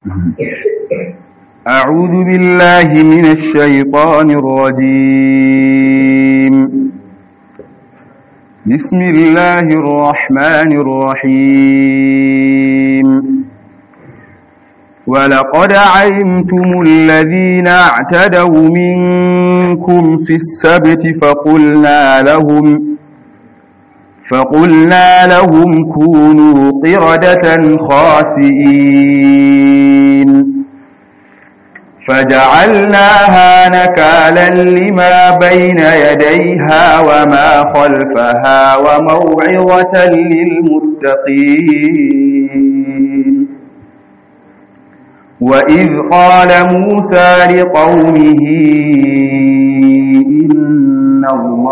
أعوذ بالله من الشيطان الرجيم. بسم الله الرحمن الرحيم. ولقد علمتم الذين اعتدوا منكم في السبت فقلنا لهم كونوا قردة خاسئين فجعلناها نكالا لما بين يديها وما خلفها وموعظة للمتقين. وإذ قال موسى لقومه إن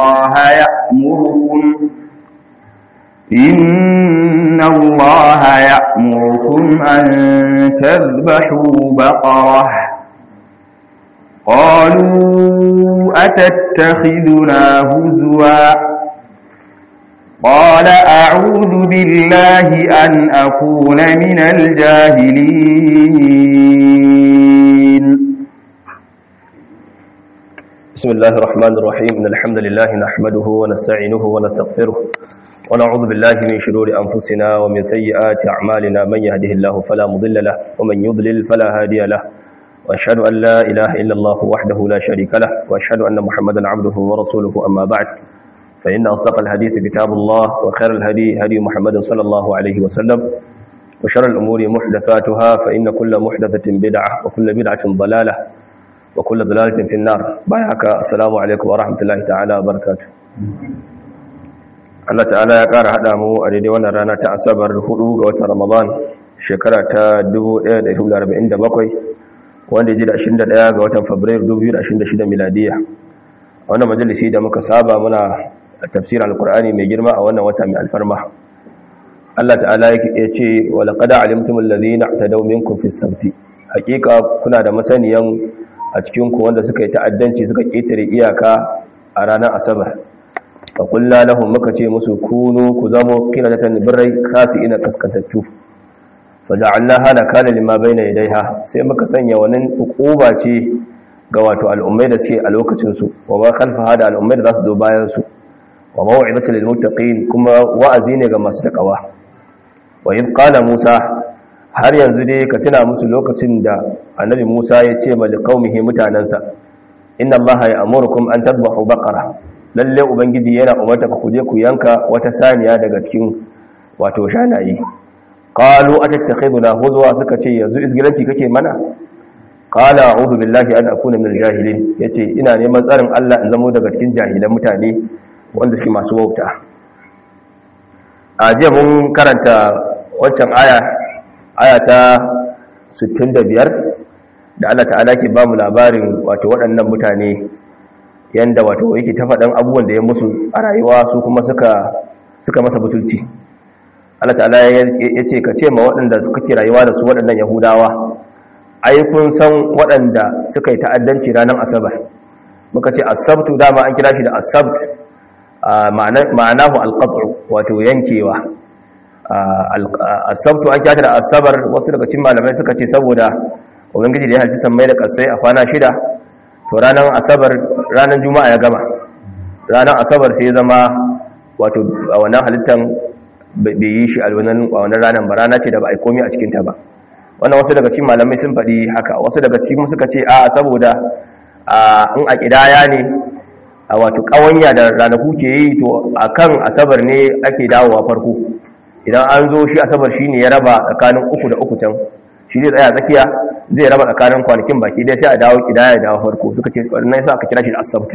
الله يأمركم أن تذبحوا بقرة. قالوا أتتخذنا هزوا قال أعوذ بالله أن أكون من الجاهلين. بسم الله الرحمن الرحيم. إن الحمد لله نحمده ونستعينه ونستغفره ونعوذ بالله من شرور أنفسنا ومن سيئات أعمالنا. من يهده الله فلا مضل له ومن يضلل فلا هادي له، وأشهد أن لا إله إلا الله وحده لا شريك له، وأشهد أن محمدا عبده ورسوله. أما بعد، فإن أصدق الحديث كتاب الله، وخير الهدي هدي محمد صلى الله عليه وسلم، وشر الأمور محدثاتها، فإن كل محدثة بدعة وكل بدعة ضلالة وكل ضلالة في النار. بايعك السلام عليكم ورحمة الله تعالى وبركاته. Allah ta'ala ya ƙara haɗa mu a daidai wannan rana ta Asabar 4 ga watan Ramadan shekara ta 1447 wanda ya ji da 21 ga watan Fabrairu 2026 miladiya. A wannan majalisi da muka saba muna tafsir al-Qur'ani mai girma a wannan wata mai alfarma. Allah ta'ala ya ce wa laqad alimtumul ladhina i'tadaw minkum fis sabti. Hakika kuna da masaniyan a cikin ku wanda suka yi ta'addanci suka ketare iyaka a ranar Asabar. fa kullu lahum muka ce musu kunu ku zamo qilatan birrai khasi'ina kaskantattu. fa ja'alnaha nakala lima bayna yadayha, sai muka sanya wannan ukuba ce ga wato al'ummai da suke a lokacin su, wa ma khalfaha da al'ummai da za su zo bayan su, wa maw'izatan lil muttaqin, kuma wa'azi ne ga masu takawa. wa in qala Musa, har yanzu dai ka tuna musu lokacin da annabi Musa ya ce ma liqaumihi mutanansa, inna Allaha ya'murukum an tadhbahu baqara, lalle ubangiji yana umarta ku je ku yanka wata saniya daga cikin wato shanayi. qalu atattakhiduna huzwa, suka ce yanzu isgilanci kake mana. qala a'udhu billahi an akuna minal jahilin, yace ina neman tsarin Allah in zamo daga cikin jahilan mutane wanda suke masu wauta. a jiya mun karanta wancan aya ta 65 da Allah ta'ala ke ba mu labarin wato waɗannan mutane yanda wato yake ta faɗan abubuwan da ya musu a rayuwa, su kuma suka masa butulci. Allah ta'ala ya ce ka ce ma waɗanda suka ke rayuwa da su waɗannan Yahudawa, ai kun san waɗanda suka yi ta'addanci ranar Asabar. muka ce asabtu dama an kira shi da asabt, ma'anahu alqat'u, wato yankewa. asabtu an kira da asabar, wasu daga cikin malamai suka ce saboda ubangiji da ya halci sammai da kasai a kwana 6, to ranar Asabar ranar Juma'a ya gama. ranar Asabar sai ya zama wato a wannan halittan bai yi shi a wannan ranar ba, rana ce da ba a yi komai a cikinta ba. wannan wasu daga cikin malamai sun faɗi haka, wasu daga cikin suka ce a saboda in a ƙidaya ne a wato ƙawanya da ranaku ke yi, to a kan Asabar ne ake dawowa farko. idan an zo shi Asabar shi ne ya raba tsakanin 3 da 3 can, shi zai tsaya tsakiya, zai raba tsakanin kwanakin baki dai sai a dawo ƙidaya ya dawo farko. suka ce wannan yasa aka kira shi da asabtu.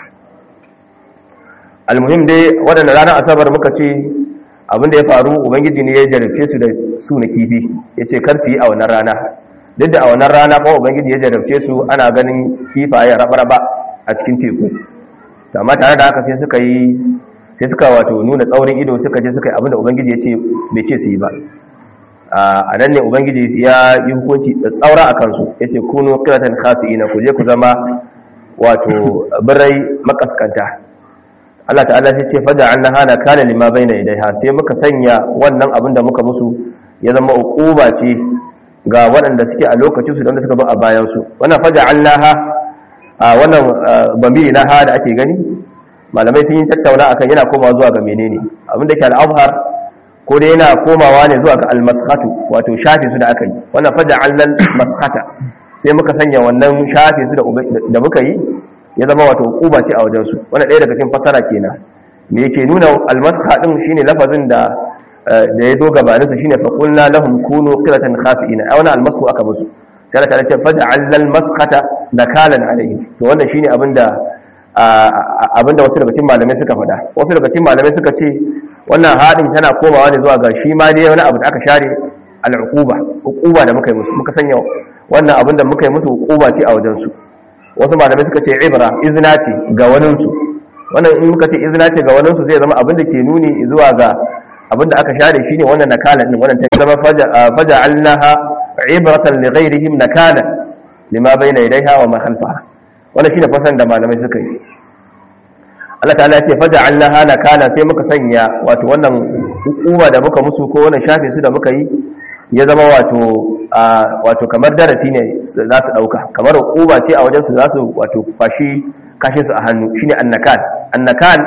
almuhim dai waɗanda ranar Asabar muka ce abin da ya faru, ubangiji ne ya jarabce su da su na kifi, ya ce kar su yi a wannan rana. duk da a wannan rana kuma ubangiji ya jarabce su ana ganin kifaye raba-raba a cikin teku, amma tare da haka sai suka wato nuna tsaurin ido, suka je suka yi abin da ubangiji ya ce bai ce su yi ba. a nan ne ubangiji ya yi hukunci da tsaura a kansu, ya ce kunu qilatan khasi'ina, ku je ku zama wato birai makaskanta. Allah ta'ala sai ce faja annaha nakala lima bayna yadayha, sai muka sanya wannan abin da muka musu ya zama uquba ce ga waɗanda suke a lokacin su da wanda suka zo a bayan su wannan faja'alnaha wannan bamiri na ha da ake gani malamai sun yi tattauna akan yana komawa zuwa ga menene abinda ke al-azhar ko dai yana komawa ne zuwa ga al-maskhatu wato shafi su da aka yi wannan faja'alnal maskhata sai muka sanya wannan shafi su da muka yi ya zama wato uquba ce a wajen su wannan ɗaya daga cikin fasara kenan me yake nuna al-maskha din shine lafazin da ya zo gabaninsa shine fa qulna lahum kunu qiratan khasi'ina ai wannan al-masku aka musu sai Allah ta ce faj'alnal maskhata nakalan alayhi to wannan shine abinda wasu daga cikin malamai suka faɗa wasu daga cikin malamai suka ce wannan hadin tana komawa ne zuwa ga shi ma dai wani abu da aka share uquba da muka yi musu muka sanya wannan abin da muka yi musu uquba ce a wajen su wasu malamai suka ce ibra izna ce ga wanin su wannan in muka ce izna ce ga wanin su zai zama abin da ke nuni zuwa ga abin da aka share shine wannan nakalan din wannan ta zama faja'alnaha ibratan li ghayrihim nakala lima bayna yadayha wa ma khalfaha wannan shine fasan da malamai suka yi Allah ta'ala ya ce faja'alnaha nakala sai muka sanya wato wannan hukuma da muka musu ko wannan shafe su da muka yi ya zama wato kamar darasi ne za su dauka kamar hukuma ce a wajen su za su wato kashe su a hannu shine annakal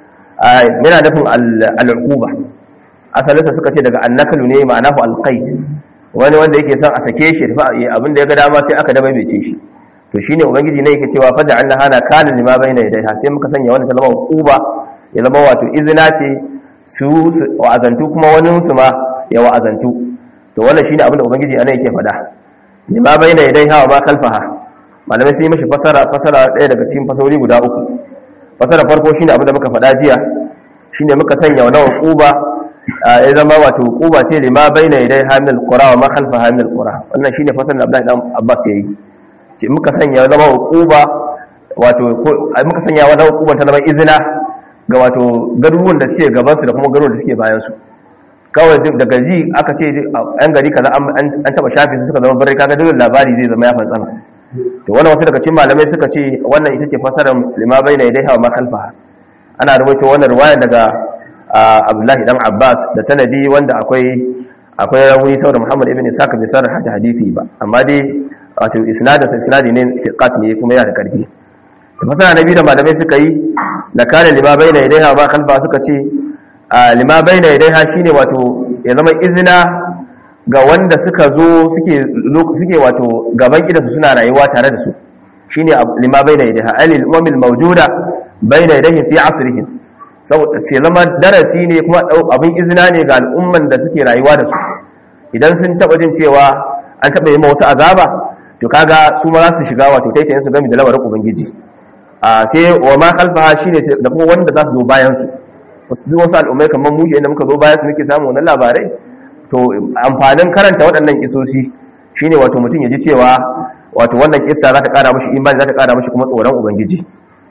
yana nufin al-uquba asalinsa suka ce daga annakalu ne ma'anahu al-qaid wani wanda yake son a sake shi abinda ya ga dama sai aka dabaice shi to shine ubangiji ne yake cewa faja'alna hana kana lima bayna yadayha sai muka sanya wannan ta zama uquba ya zama wato izina ce su wa'azantu kuma wani su ma ya wa'azantu to wannan shine abinda ubangiji anan yake faɗa lima bayna yadayha wa ma khalfaha malamai sai mishi fasara ɗaya daga cikin fasarori guda uku fasara farko shine abinda muka faɗa jiya shine muka sanya wannan uquba ya zama wato uquba ce lima bayna yadayha min al-qura wa ma khalfaha min al-qura wannan shine fasarar da Abdullahi dan Abbas yayi ce muka sanya zama uquba wato muka sanya wannan uquban ta zama izina ga wato garuruwan da suke gaban su da kuma garuruwan da suke bayan su kawai daga ji aka ce an gari kaza an taba shafi su suka zama bare kaga dole labari zai zama ya fantsama to wannan wasu daga cikin malamai suka ce wannan ita ce fasarar lima bayna yadayha wa ma khalfaha ana rubuta wannan riwaya daga Abdullahi dan Abbas da sanadi wanda akwai rawi saboda Muhammad ibn Ishaq bai sarraha hadisi ba amma dai wato isnadi ne fiqat ne kuma yana da karfi to fasara nabi da malamai suka yi da kare lima bayna yadayha ba kalba suka ce lima bayna yadayha shine wato ya zama izina ga wanda suka zo suke wato gaban gidansu suna rayuwa tare da su shine lima bayna yadayha alil umamil mawjuda bayna yadayhi fi asrihim saboda sai zama darasi ne kuma abin izina ne ga al'umman da suke rayuwa da su idan sun taba jin cewa an taba yi wasu azaba to kaga su ma za su shiga wato taitayin su game da lamarin ubangiji sai wa ma khalfaha shine da kuma wanda za su zo bayan su wasu al'ummai kamar mu da muka zo bayan su muke samu wannan labarai to amfanin karanta waɗannan kisoshi shine wato mutum ya ji cewa wato wannan kissa za ta ƙara mishi imani za ta ƙara mishi kuma tsoron ubangiji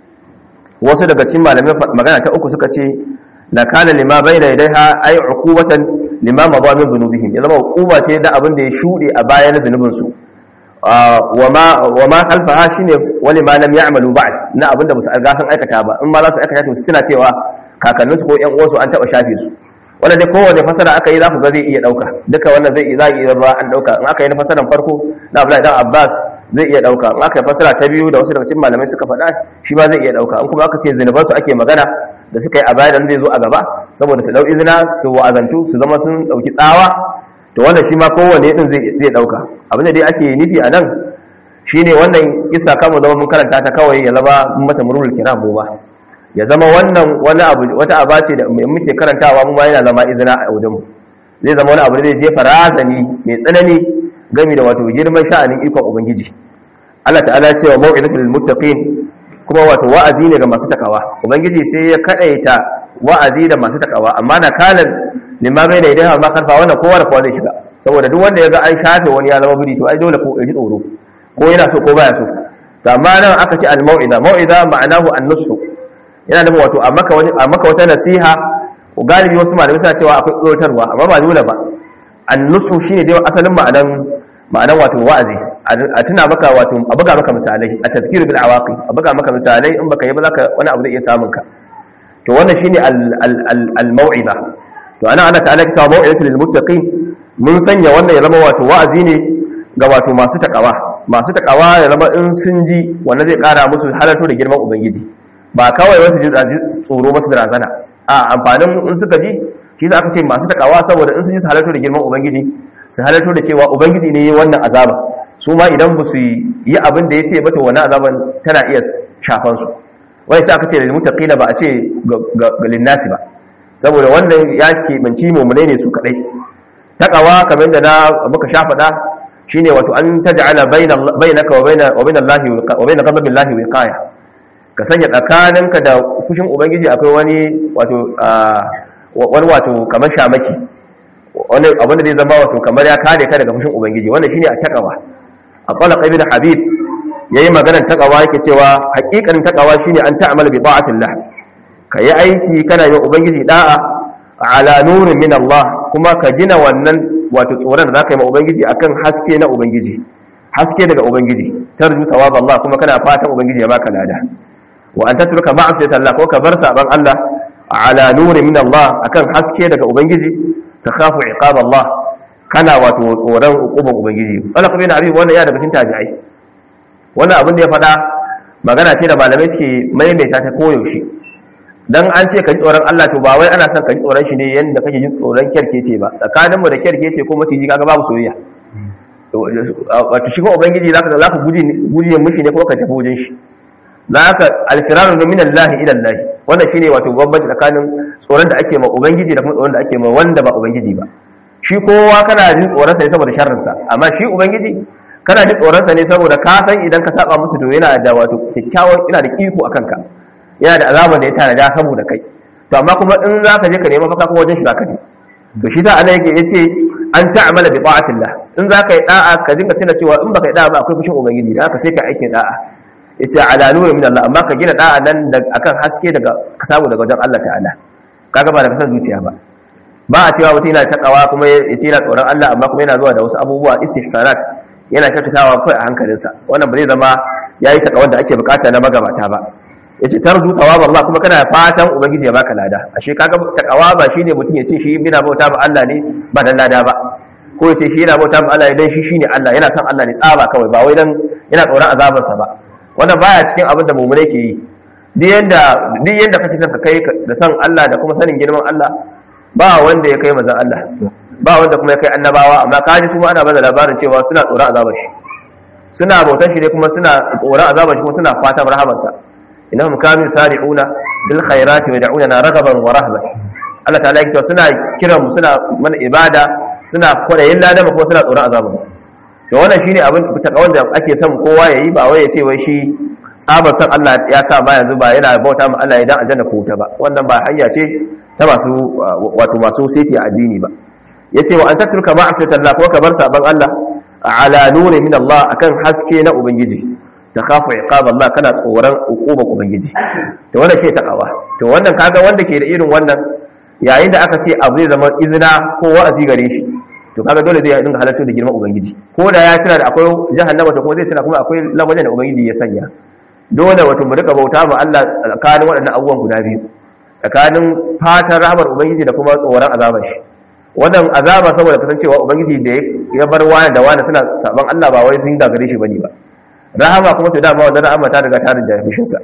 wasu daga cikin malamai magana ta uku suka ce la kana lima bayna yadayha ay uqubatan lima madha min dhunubihim ya zama uquba ce da abin da ya shude a bayan zunubin su wa ma khalfaha shine wani ma lam ya'malu ba'd na abin da musu alga sun aikata ba in ma za su aikata to su tuna cewa kakannin su ko ƴan uwansu an taba shafe su wannan dai kowace fasara aka yi za ku ga zai iya dauka duka wannan zai iya ruwa an dauka in aka yi na fasaran farko na Abdullahi dan Abbas zai iya dauka in aka yi fasara ta biyu da wasu daga cikin malamai suka faɗa shi ma zai iya dauka in kuma aka ce zinuban su ake magana da suka yi a baya da zai zo a gaba saboda su dau izina su wa'azantu su zama sun dauki tsawa to wannan shi ma kowanne din zai dauka abin da dai ake nufi a nan shine wannan kissa kama zama mun karanta ta kawai ya zama mata murul kiram mu ba ya zama wannan wani abu wata aba ce da muke karantawa mu ma yana zama izina a wajen mu zai zama wani abu da zai jefa razani mai tsanani game da wato girman sha'anin ikon ubangiji Allah ta'ala ya ce wa mau'izatul muttaqin kuma wato wa'azi ne ga masu takawa ubangiji sai ya kadaita wa'azi da masu takawa amma na kalan limma bai da idan ma karfa wannan kowa da kowa zai shiga saboda duk wanda ya ga an shafe wani ya zama buri to ai dole ko ya ji tsoro ko yana so ko baya so amma nan aka ce al-mau'iza ma'anahu an-nushu yana da wato a maka wata nasiha galibi wasu malamai suna cewa akwai tsoratarwa amma ba dole ba an-nushu shine dai asalin ma'anan wato wa'azi a tuna maka wato a buga maka misalai a tazkiru bil awaqi a buga maka misalai in baka yi ba zaka wani abu zai iya samun ka to wannan shine al-mau'iza to ana ta'ala kita mau'izatul lil muttaqin mun sanya wannan ya zama wato wa'azi ne ga wato masu takawa ya zama in sun ji wannan zai kara musu halarto da girman ubangiji ba kawai wasu ji tsoro masu da razana a amfanin in suka ji shi za aka ce masu takawa saboda in sun ji su halarto da girman ubangiji su halarto da cewa ubangiji ne wannan azaba su ma idan ba su yi abin da ya ce ba to wannan azaban tana iya shafan su wani sai aka ce da mutaqina ba a ce ga linnasi ba saboda wannan ya keɓanci mummune ne su kaɗai takawa kamar da na muka sha faɗa shine wato an taj'ala bainaka wa bainallahi wa bain ghadabillahi wiqaya ka sanya tsakaninka da fushin ubangiji akwai wani wato kamar shamaki wani abin da zai zama wato kamar ya kare ka daga fushin ubangiji wannan shine a takawa aqala ibn habib yayi maganar takawa yake cewa haƙiƙanin takawa shine an ta'amala bi ta'atillah kayi aiki kana yi ubangiji da'a ala nurin min Allah kuma ka gina wannan wato tsoron da zaka yi ma ubangiji akan haske na ubangiji haske daga ubangiji tarju thawab Allah kuma kana fatan ubangiji ya baka lada wa an tatruka ma'siyat Allah ko ka bar saban Allah ala nurin min Allah akan haske daga ubangiji takhafu iqab Allah kana wato tsoron hukumin ubangiji Allah kuma yana abin wannan ya daga cikin tabi'ai wannan abin da ya faɗa magana ce da malamai suke maimaita ta koyaushe dan an ce ka ji tsoron Allah to ba wai ana son ka ji tsoron shi ne yanda kake jin tsoron kerkece ba tsakaninmu da kerkece ko maciji kaga babu soyayya wato shi ko ubangiji zaka guje mishi ne ko ka tafi wajen shi zaka alfiraru min Allah ila Allah wannan shine wato bambanci tsakanin tsoron da ake ma ubangiji da kuma tsoron da ake ma wanda ba ubangiji ba shi kowa kana jin tsoron sa ne saboda sharrin sa amma shi ubangiji kana jin tsoron sa ne saboda ka san idan ka saba musu to yana da wato kikkiawan ina da iko akan ka yana da azaban da ya tanada saboda kai to amma kuma in zaka je ka nemi mafaka kuma wajen shi zaka je to shi sa Allah yake yace an ta'amala bi ta'atillah in zaka yi da'a ka dinga tuna cewa in baka yi da'a ba akwai fushin ubangiji da haka sai ka aikin da'a yace ala nurin min Allah amma ka gina da'a nan akan haske daga ka samu daga wajen Allah ta'ala kaga ba da kasar zuciya ba ba a cewa mutum yana takawa kuma yace yana tsoron Allah amma kuma yana zuwa da wasu abubuwa istihsanat yana kyautatawa kai a hankalinsa wannan ba zai zama yayi takawan da ake bukata na magabata ba yace tarju thawab Allah kuma kana fatan ubangiji ya baka lada ashe kaga takawa ba shine mutum yace shi yana bauta ba Allah ne ba dan lada ba ko yace shi yana bauta ba Allah ne dan shi shine Allah yana son Allah ne tsaba kawai ba wai dan yana tsoron azabar sa ba wannan baya cikin abin da mu'mine ke yi duk yanda kake son ka kai da san Allah da kuma sanin girman Allah ba wanda ya kai manzon Allah ba wanda kuma ya kai annabawa amma kaji kuma ana bada labarin cewa suna tsoron azabar shi suna bautar shi ne kuma suna tsoron azabar shi kuma suna fatan rahamarsa innahum kanu sari'una bil khairati wa yad'una raghaban wa rahban Allah ta'ala yake suna kiran mu suna mana ibada suna kwadayin ladan kuma suna tsoron azabar to wannan shine abin takawan da ake son kowa yayi ba wai ya ce wai shi tsabar san Allah ya sa ba yanzu ba yana bauta ma Allah idan aljanna ko wuta ba wannan ba hanya ce ta masu wato masu seti a addini ba yace wa an tatruka ma'asiyatan Allah ko ka bar saban Allah ala nuri min Allah akan haske na ubangiji ta khafu iqab Allah kana tsoron uqubar ubangiji to wannan ke takawa to wannan kaga wanda ke da irin wannan yayin da aka ce abu zai zama izina ko wa'azi gare shi to kaga dole zai dinga halatto da girman ubangiji ko da ya tana da akwai jahannama to kuma zai tana kuma akwai lamarin da ubangiji ya sanya dole wato mu rika bauta ma Allah tsakanin waɗannan abubuwan guda biyu tsakanin fatan rahmar ubangiji da kuma tsoron azabar shi wannan azaba saboda kasancewa ubangiji da ya bar wani da wani suna saban Allah ba wai sun gagare shi bane ba rahama kuma to dama wannan rahama ta riga ta rinja fushin sa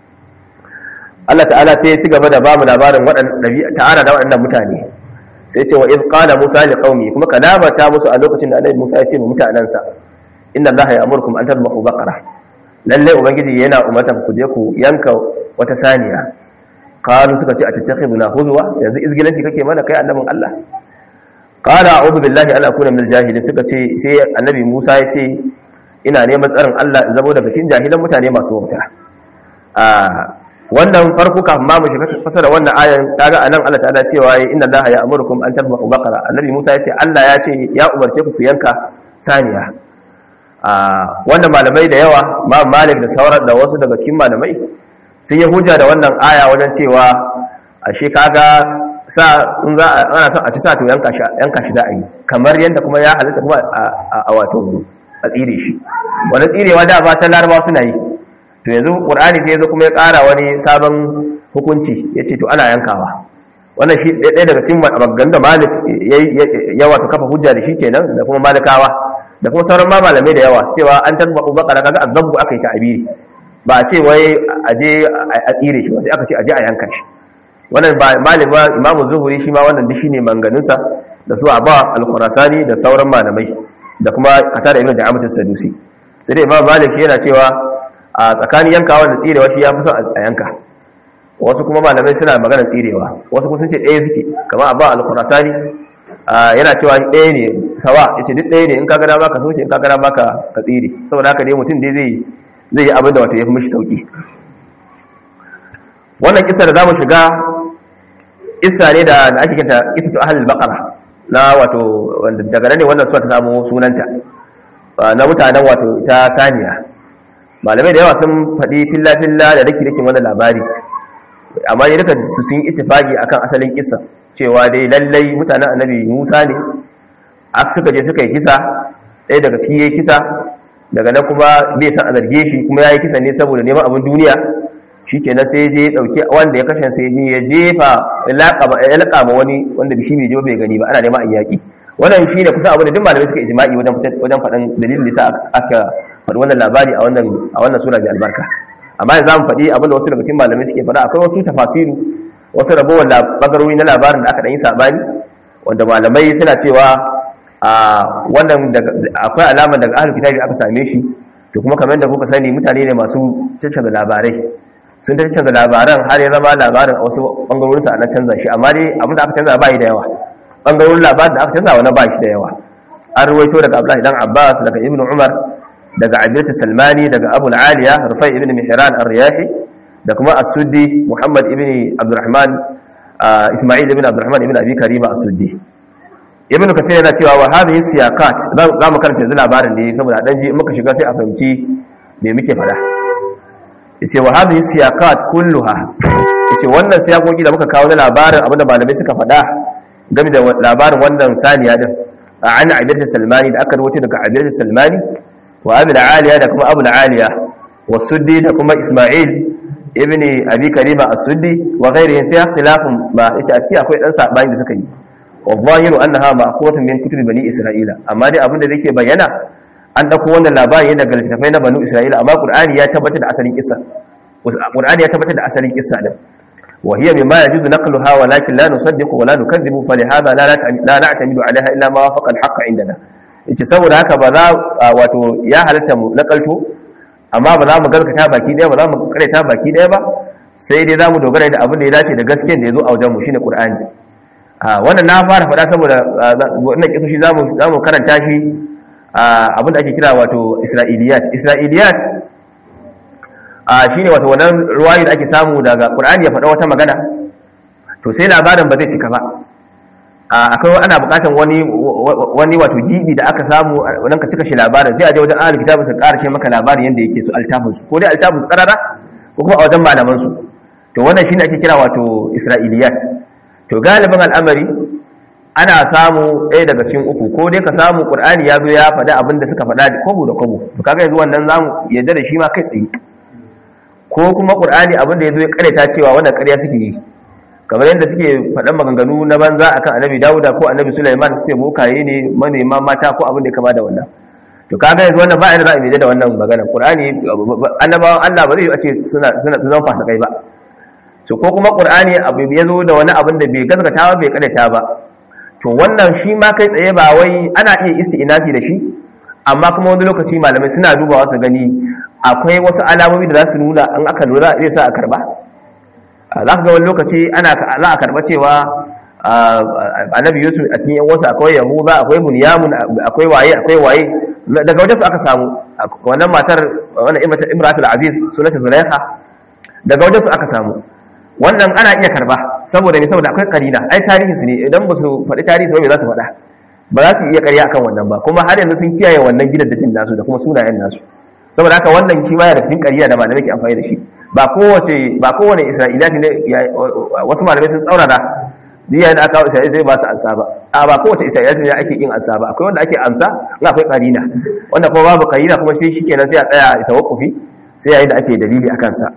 Allah ta'ala sai ya ci gaba da bamu labarin waɗannan ta'ala da waɗannan mutane sai ce wa iz qala musa li qaumi kuma kalama ta musu a lokacin da annabi Musa ya ce wa mutanansa inna allaha ya'murukum an tadhbahu baqara lalle ubangiji yana umartan ku je ku yanka wata saniya qalu suka ce atattakhiduna huzwa yanzu izgilanci kake mana kai annabin Allah qala a'udhu billahi an akuna minal jahilin suka ce sai annabi Musa ya ce ina neman tsarin Allah in zamo daga cikin jahilan mutane masu wauta wannan farko kafin ma mu shiga fasara wannan ayan kaga anan Allah ta'ala cewa inna allaha ya'murukum an tadhbahu baqara annabi Musa ya ce Allah ya ce ya umarce ku yanka saniya wannan malamai da yawa ma Malik da sauran da wasu daga cikin malamai sun yi hujja da wannan aya wajen cewa ashe kaga in za ana son a ci sa to yanka shi da ayi kamar yanda kuma ya halitta kuma a wato a tsire shi wannan tsirewa da ba ta Larabawa suna yi to yanzu Qur'ani sai yazo kuma ya ƙara wani sabon hukunci yace to ana yankawa wannan shi ɗaya daga cikin maganganun da Malik ya wato kafa hujja da shi kenan da kuma Malikawa da kuma sauran ma malamai da yawa cewa an tabbaku bakara kaga azabbu aka yi ta'abiri ba a ce wai aje a tsire shi ba sai aka ce aje a yanka shi wannan malama Imam Zuhri shi ma wannan dishi ne manganinsa da su Aba al-Khurasani da sauran malamai da kuma Qatada ibn Da'amat as-Sadusi sai dai Imam Malik yana cewa a tsakanin yankawa da tsirewa shi yafi son a yanka wasu kuma malamai suna magana tsirewa wasu kuma sun ce ɗaya suke kamar Aba al-Khurasani yana cewa ɗaya ne sawa yace duk ɗaya ne in ka ga dama ka soke in ka ga dama ka tsire saboda haka dai mutum dai zai yi abin da wato yafi mishi sauki wannan kissa da zamu shiga kissa ne da ake kinta qissatu ahlul baqara na wato wanda daga nan ne wannan sura ta samu sunanta na mutanen wato ta saniya malamai da yawa sun faɗi filla da dake wannan labari amma ne duka su sun ittifaki akan asalin kissa cewa dai lallai mutanen annabi Musa ne suka je suka yi kisa ɗaya daga cikin yayi kisa daga nan kuma bai san a zarge shi kuma yayi kisa ne saboda neman abin duniya shikenan sai je dauki wanda ya kashe sai ya jefa ya laƙaba wani wanda bishi bai je bai gani ba ana neman ayyaki wannan shine kusa abin da duk malamai suka ijma'i wajen faɗan dalilin da aka faɗi wannan labari a wannan sura mai albarka amma yanzu zamu faɗi abin da wasu daga cikin malamai suke faɗa akwai wasu tafasiru wasu rabowar bagarori na labarin da aka ɗan yi sabani wanda malamai suna cewa wannan akwai alama daga ahlul kitabi aka same shi to kuma kamar da kuka sani mutane ne masu cancanza labarai sun canza labaran har ya zama labarin a wasu bangarorinsa a na canza shi amma dai abin da aka canza ba yi da yawa bangarorin labarin da aka canza wani ba shi da yawa an ruwaito daga Abdullahi dan Abbas daga Ibn Umar daga Abdullah Salmani daga Abu al-Aliya Rufai ibn Mihran ar-Riyahi da kuma As-Suddi Muhammad ibn Abdurrahman Isma'il ibn Abdurrahman ibn Abi Karima As-Suddi Ibn Kathir yana cewa wa hadhihi siyaqat za mu karanta yanzu labarin ne saboda dan ji muka shiga sai a fahimci me muke fada yace wa hadhihi siyaqat kulluha yace wannan siyakoki da muka kawo na labarin abinda malamai suka fada game da labarin wannan saniya din an Abdullah Salmani da aka rawaito daga Abdullah Salmani wa Abu al-Aliya da kuma Abu al-Aliya wa Suddi da kuma Isma'il ibn Abi Karima As-Suddi wa ghairihi fi ikhtilafin ba yace a cikin akwai dan sabani da suka yi wa zahiru annaha ma'quratun min kutub bani Isra'ila amma dai abinda yake bayyana an dauko wannan labari daga littafai na banu Isra'ila amma Qur'ani ya tabbatar da asalin kissa din wa hiya mimma yajuzu naqluha walakin la nusaddiqu wa la nukaththibu falihadha la na'tamidu 'alayha illa ma wafaqa al-haqq 'indana yace saboda haka ba za wato ya halatta mu nakalto amma ba za mu garkata baki daya ba za mu karanta baki daya ba sai dai za mu dogara da abin da ya dace da gaskiyar da yazo a wajen mu shine Qur'ani wannan na fara faɗa saboda wannan kisoshi za mu karanta shi abin da ake kira wato Isra'iliyat shine wato wannan ruwayi da ake samu daga Qur'ani ya faɗa wata magana to sai labarin ba zai cika ba akwai ana buƙatar wani wato gibi da aka samu wannan ka cika shi labarin sai a je wajen ahlul kitabi su ƙara maka labarin yanda yake su altafin su ko dai altafin su karara ko kuma a wajen malaman su to wannan shine ake kira wato Isra'iliyat to galibin al'amari ana samu ɗaya daga cikin uku ko dai ka samu Qur'ani ya zo ya faɗi abin da suka faɗa kwabo da kwabo to kaga yanzu wannan zamu yadda da shi ma kai tsaye ko kuma Qur'ani abin da ya zo ya karanta cewa wannan ƙarya suke yi kamar yadda suke faɗan maganganu na banza akan Annabi Dawuda ko Annabi Sulaiman suke bokaye ne manema mata ko abin da ya kama da wannan to kaga yanzu wannan ba yana za a yi da wannan magana Qur'ani annabawan Allah ba zai a ce suna zama fasikai ba to ko kuma Qur'ani abu ya zo da wani abin da bai gaskata ba bai karanta ba to wannan shi ma kai tsaye ba wai ana iya isti'nasi da shi amma kuma wani lokaci malamai suna dubawa su gani akwai wasu alamomi da za su nuna an aka lura zai sa a karba za ka ga wani lokaci za a karba cewa annabi Yusuf a cikin yan wasu akwai Yahuda akwai Bunyamin akwai waye daga wajen su aka samu wannan matar wannan Imratul Aziz sunanta Zulaikha daga wajen su aka samu wannan ana iya karba saboda akwai karina ai tarihin su ne idan ba su faɗi tarihi ba me za su faɗa ba za su iya ƙarya akan wannan ba kuma har yanzu sun kiyaye wannan gidaddajin nasu da kuma sunayen nasu saboda haka wannan shi ma yana da cikin ƙarya da malamai ke amfani da shi ba kowane Isra'iliyat ne wasu malamai sun tsaurara diya da aka kawo Isra'ila zai ba su ansa ba ba kowace Isra'iliyat ne ake yin ansa ba akwai wanda ake amsa in akwai karina wanda kuma babu karina kuma sai shikenan sai a tsaya a tawakkufi sai yayin da ake dalili akan sa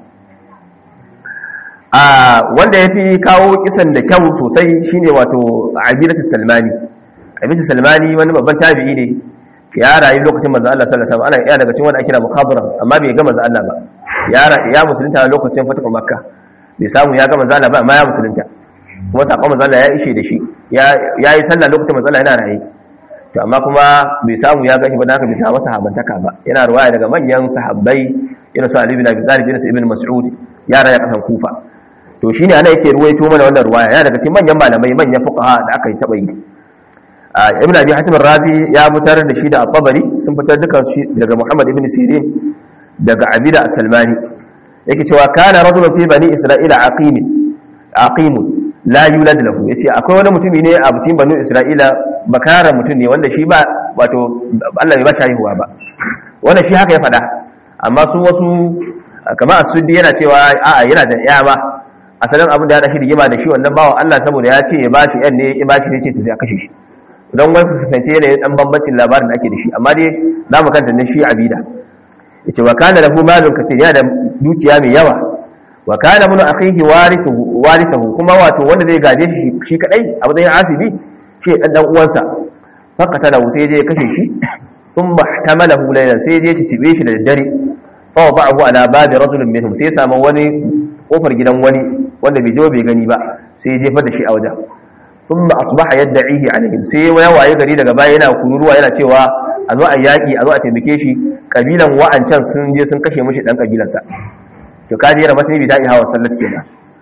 wanda ya fi kawo kisan da kyau sosai shine wato Abidatu Salmani wani babban tabi'i ne ya rayu lokacin manzo Allah sallallahu alaihi wasallam ana daga cikin wanda ake kira mukhabara amma bai ga manzo Allah ba ya musulunta lokacin fatahu makka bai samu ya ga manzo Allah ba amma ya musulunta kuma sakon manzo Allah ya ishe da shi ya yi sallah lokacin manzo Allah yana raye to amma kuma bai samu ya ga shi ba dan haka bai samu sahabantaka ba yana ruwaya daga manyan sahabbai irin su Ali bin Abi Talib irin su Ibn Mas'ud ya rayu kasan Kufa to shine ana yake ruwaito mana wannan ruwaya yana daga cikin manyan malamai manyan fuqaha da aka yi taba yi ibn Abi Hatim ar-Razi ya fitar da shi da At-Tabari sun fitar dukan shi daga Muhammad ibn Sirin daga Abida as-Salmani yake cewa kana rajulun fi bani Isra'ila aqim la yulad lahu yace akwai wani mutumi ne a cikin bani Isra'ila bakara mutum ne wanda shi ba wato Allah bai ba shi haihuwa ba wannan shi haka ya fada amma su wasu kamar As-Suddi yana cewa a'a yana da ƴa ba asalin abin da ya dashi rigima da shi wannan bawo Allah saboda ya ce ya ba shi ƴan ne ya ba shi sai ce ya kashe shi don wani fuskanci yanayin dan bambancin labarin da ake da shi amma dai za mu kanta na shi Abida yace wa kana lahu malun kathir yana da dukiya mai yawa wa kana mun akhihi warithuhu kuma wato wanda zai gaje shi kadai a matsayin asibi shi dan uwansa faqatalahu sai je kashe shi thumma ihtamalahu laylan sai je cibe shi da daddare fa ba'ahu ala bab rajulin minhum sai samu wani kofar gidan wani wanda bai je bai gani ba sai ya jefar da shi a wajen thumma asbaha yad'ihi alaihim sai ya waye gari daga baya yana kururuwa yana cewa a zo a yaki a zo a taimake shi kabilan wa'ancan sun je sun kashe mishi dan kabilansa to kaji yana matani bi da'i hawa sallati kenan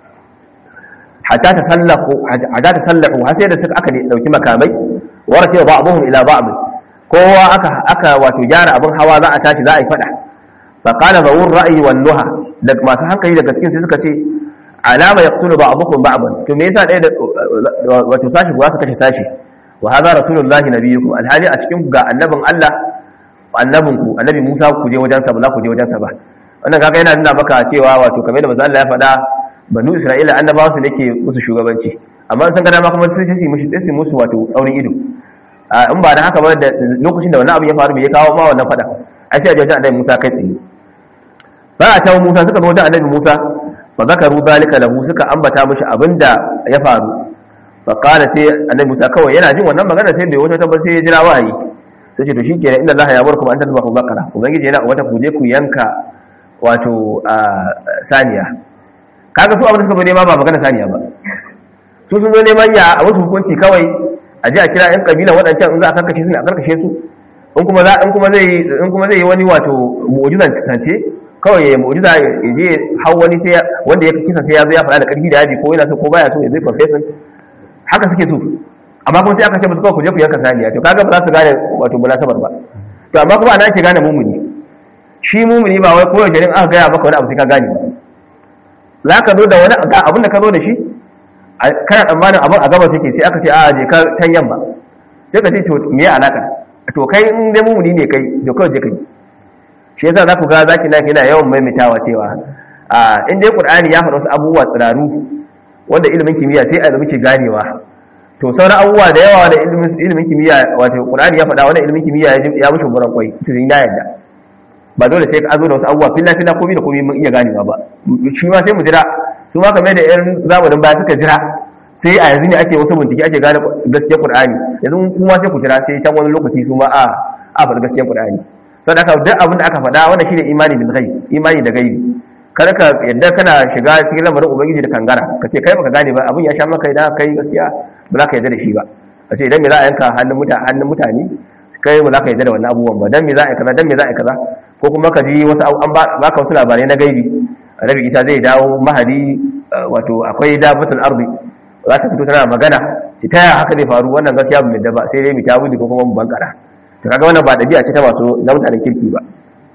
hatta tasallahu har sai da suka aka dauki makamai warake ba'dhum ila ba'd kowa aka wato gyara abin hawa za a tashi za a yi fada fa qala bawur ra'yi wan nuha da masu hankali daga cikin sai suka ce alama yaqtulu ba'dukum ba'dan to me yasa dai da wato sashi ba su kashe sashi wa hadha rasulullahi nabiyukum alhali a cikin ga annabin Allah annabinku annabi Musa ku je wajen sa ba ku je wajen sa ba wannan kaga yana nuna maka cewa wato kamar da manzo Allah ya faɗa banu Isra'ila annabawa su nake musu shugabanci amma sun gana ma kuma sai su musu wato tsaurin ido in ba da haka ba da lokacin da wannan abu ya faru bai kawo ma wannan fada ai sai a je wajen annabi Musa kai tsaye ba a tawo Musa suka zo wajen annabi Musa fa zakaru dalika lahu suka ambata mishi abinda ya faru fa qala sai annabi Musa kawai yana jin wannan magana sai bai wata tabbata sai ya jira wahayi sai ce to shikenan inna Allah ya barkum an tadbahu baqara ubangiji yana wata kuje ku yanka wato saniya kaga su abin da suka zo nema ba magana saniya ba su sun zo neman ya a wasu hukunci kawai a ji a kira yan kabila waɗancan in za a karkashe su ne a karkashe su in kuma zai yi wani wato mu'jizan sance kawai ya mu'jiza ya je hau wani sai wanda ya kisa sai ya zo ya faɗa da ƙarfi da yaji ko yana so ko baya so ya zai confession haka suke so amma kuma sai aka ce musu kawai ku je ku yanka saniya to kaga ba za su gane wato munasabar ba to amma kuma ana ake gane mumuni shi mumuni ba wai kowace ne aka gaya maka wani abu sai ka gane za ka zo da wani abin da ka zo da shi kana tsammanin abin a gaba suke sai aka ce a je ka can yamma sai ka ce to me ya alaka to kai in dai mumuni ne kai to kawai je kai shi yasa za ku ga zaki lafi yana yawan maimaitawa cewa in dai Qur'ani ya faɗa wasu abubuwa tsiraru wanda ilimin kimiyya sai a muke ganewa to sauran abubuwa da yawa da ilimin kimiyya wato Qur'ani ya faɗa wanda ilimin kimiyya ya mushi buran kwai to ni na yadda ba dole sai ka zo da wasu abubuwa filla komai da komai mun iya ganewa ba shi ma sai mu jira su ma kamar da irin zamanin baya suka jira sai a yanzu ne ake wasu bincike ake gane gaskiyar Qur'ani yanzu kuma sai ku jira sai can wani lokaci su ma a faɗi gaskiyar Qur'ani sai aka duk abin da aka faɗa wannan shine imani bil ghaib imani da gaibi kada ka yadda kana shiga cikin lamarin ubangiji da kangara ka ce kai baka gane ba abin ya sha maka idan kai gaskiya ba za ka yadda da shi ba a ce idan me za a yanka hannun mutane kai ba za ka yadda da wannan abubuwan ba dan me za a yi kaza dan me za a yi kaza ko kuma ka ji wasu an baka wasu labarai na gaibi Rabi Isa zai dawo mahadi wato akwai dabatul ardi za ta fito tana magana ta yaya haka zai faru wannan gaskiya ba mai da ba sai dai mu tawudi ko kuma mu bankara to kaga wannan ba dabi'a ce ta masu na mutanen kirki ba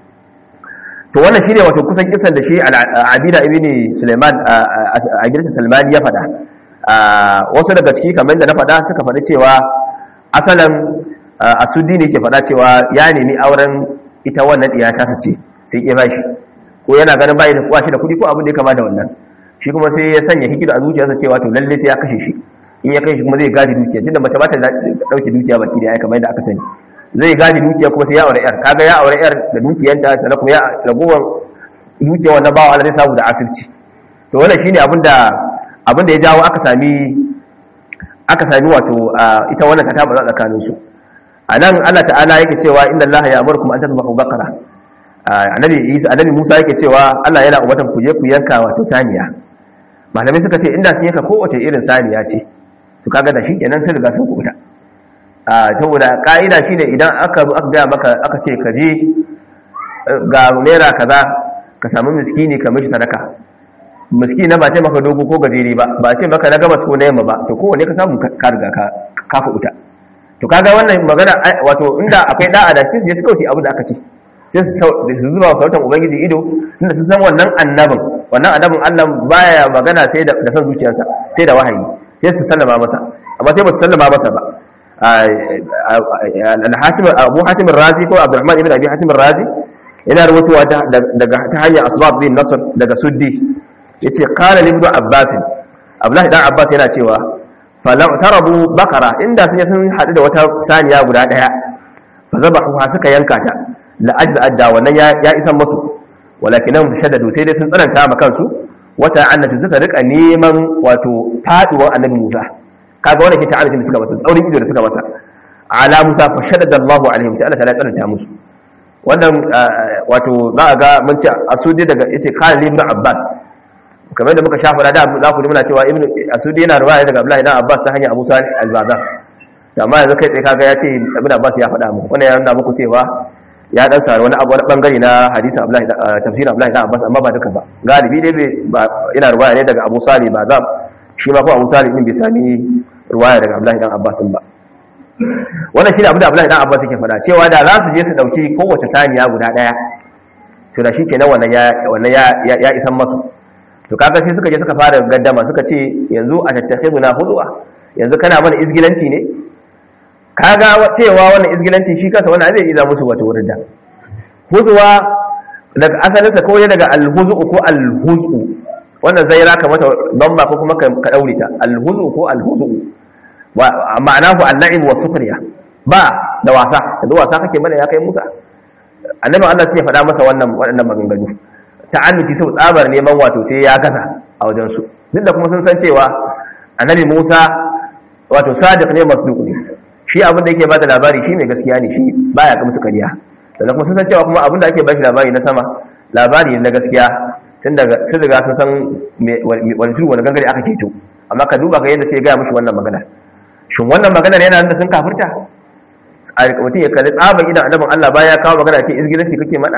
to wannan shine wato kusan kisan da shi Abida ibn Sulaiman Abida Salman ya fada wasu daga ciki kamar da na fada suka fada cewa asalan Asuddi ne ke fada cewa ya nemi auren ita wannan diya ta sace sai ya bashi ko yana ganin bai da kwashi da kudi ko abin da ya kama da wannan shi kuma sai ya sanya hikida a zuciyarsa cewa to lalle sai ya kashe shi in ya kashe shi kuma zai gadi dukiya tunda mace ba ta dauke dukiya baki da ya kamar yadda aka sani zai gadi dukiya kuma sai ya aure yar kaga ya aure yar da dukiyanta sannan kuma ya ragowar dukiya wannan bawa Allah zai samu da asirci to wannan shine abinda ya jawo aka sami wato ita wannan ta taba tsakanin su anan Allah ta'ala yake cewa inna Allah ya'murukum an tadhbahu baqara. Annabi Musa yake cewa Allah yana umartan ku je ku yanka wato saniya. Malamai suka ce inda sun yanka kowace irin saniya ce to kaga da shi kenan sun riga sun kubuta. Saboda ka'ida shine idan aka zo aka ga maka aka ce ka je ga naira kaza ka samu miskini ka mishi sadaka. Miskini ba ce maka dogo ko gajeri ba ce maka na gabas ko na yamma ba, to kowanne ka samu ka riga ka kubuta. To kaga wannan magana wato inda akwai da'a da shi su kauce abu da aka ce sai su zuba sautan ubangiji ido inda su san wannan annabin Allah baya magana sai da san zuciyarsa sai da wahayi, sai su sallama masa, amma sai ba su sallama masa ba. Abu Hatim al-Razi ko Abdurrahman ibn Abi Hatim al-Razi yana rubutuwa daga ta hanyar Asbab bin Nasr daga Suddi yace qala ibn Abbas, Abdullah dan Abbas yana cewa falam tarabu bakara, inda sun hadu da wata saniya guda daya fa zabahu suka yanka ta la adda wannan ya isan musu, walakinahum tashaddadu sai dai sun tsananta ma kansu, wata annatu suka rika neman wato faduwar annabi Musa. Kaga wannan ke ta'arifin da suka masa, tsaurin ido da suka masa ala Musa fa shaddada Allahu alaihim, sai Allah ta tsananta musu. Wannan wato za a ga mun ce Asudi daga yace Khalid ibn Abbas, kamar da muka shafa da za ku muna cewa ibn Asudi yana riwaya daga Abdullah ibn Abbas ta hanyar Abu Sa'id al-Bazar, amma yanzu kai tsaye kaga ya ce ibn Abbas ya faɗa mu. Wannan ya nuna muku cewa ya dan sare wani bangare na hadisin Abdullah tafsirin Abdullah ibn Abbas, amma ba duka ba. Galibi dai ina riwaya ne daga Abu Sa'id al-Bazar, shi ma ko Abu Sa'id din bai sami riwaya daga Abdullah ibn Abbas ba. Wannan shi ne abin da Abdullah ibn Abbas yake faɗa, cewa da za su je su dauki kowace saniya guda daya to da shikenan wannan ya isan masu. To kaga sai suka je suka fara gaddama, suka ce yanzu a tattakhiduna hudwa, yanzu kana mana izgilanci ne. Kaga cewa wannan izgilanci shi kansa wannan zai iza musu wato wurin da huzwa daga asalinsa ko daga alhuzu ko alhuzu, wannan zai raka mata dhamma ko kuma ka daure ta alhuzu ko alhuzu, wa ma'anahu al-la'ib wa sufriya, ba da wasa, da wasa kake mana ya kai Musa. Annabi Allah sai ya faɗa masa waɗannan maganganu ta'annuki sau tsabar neman wato sai ya gaza a wajen su, duk da kuma sun san cewa annabi Musa wato sadiq ne masduq ne, shi abin da yake bada labari shi mai gaskiya ne, shi baya ga musu kariya. Sannan kuma sun san cewa kuma abin da ake bashi labari na sama labari ne na gaskiya, tun daga sun riga sun san wani turu wani gangare aka keto. Amma ka duba ga yadda sai ya gaya mushi wannan magana. Shin wannan magana yana da sun kafirta? A mutum ya kalli tsaban idan annabin Allah baya kawo magana ke izgilanci kake mana?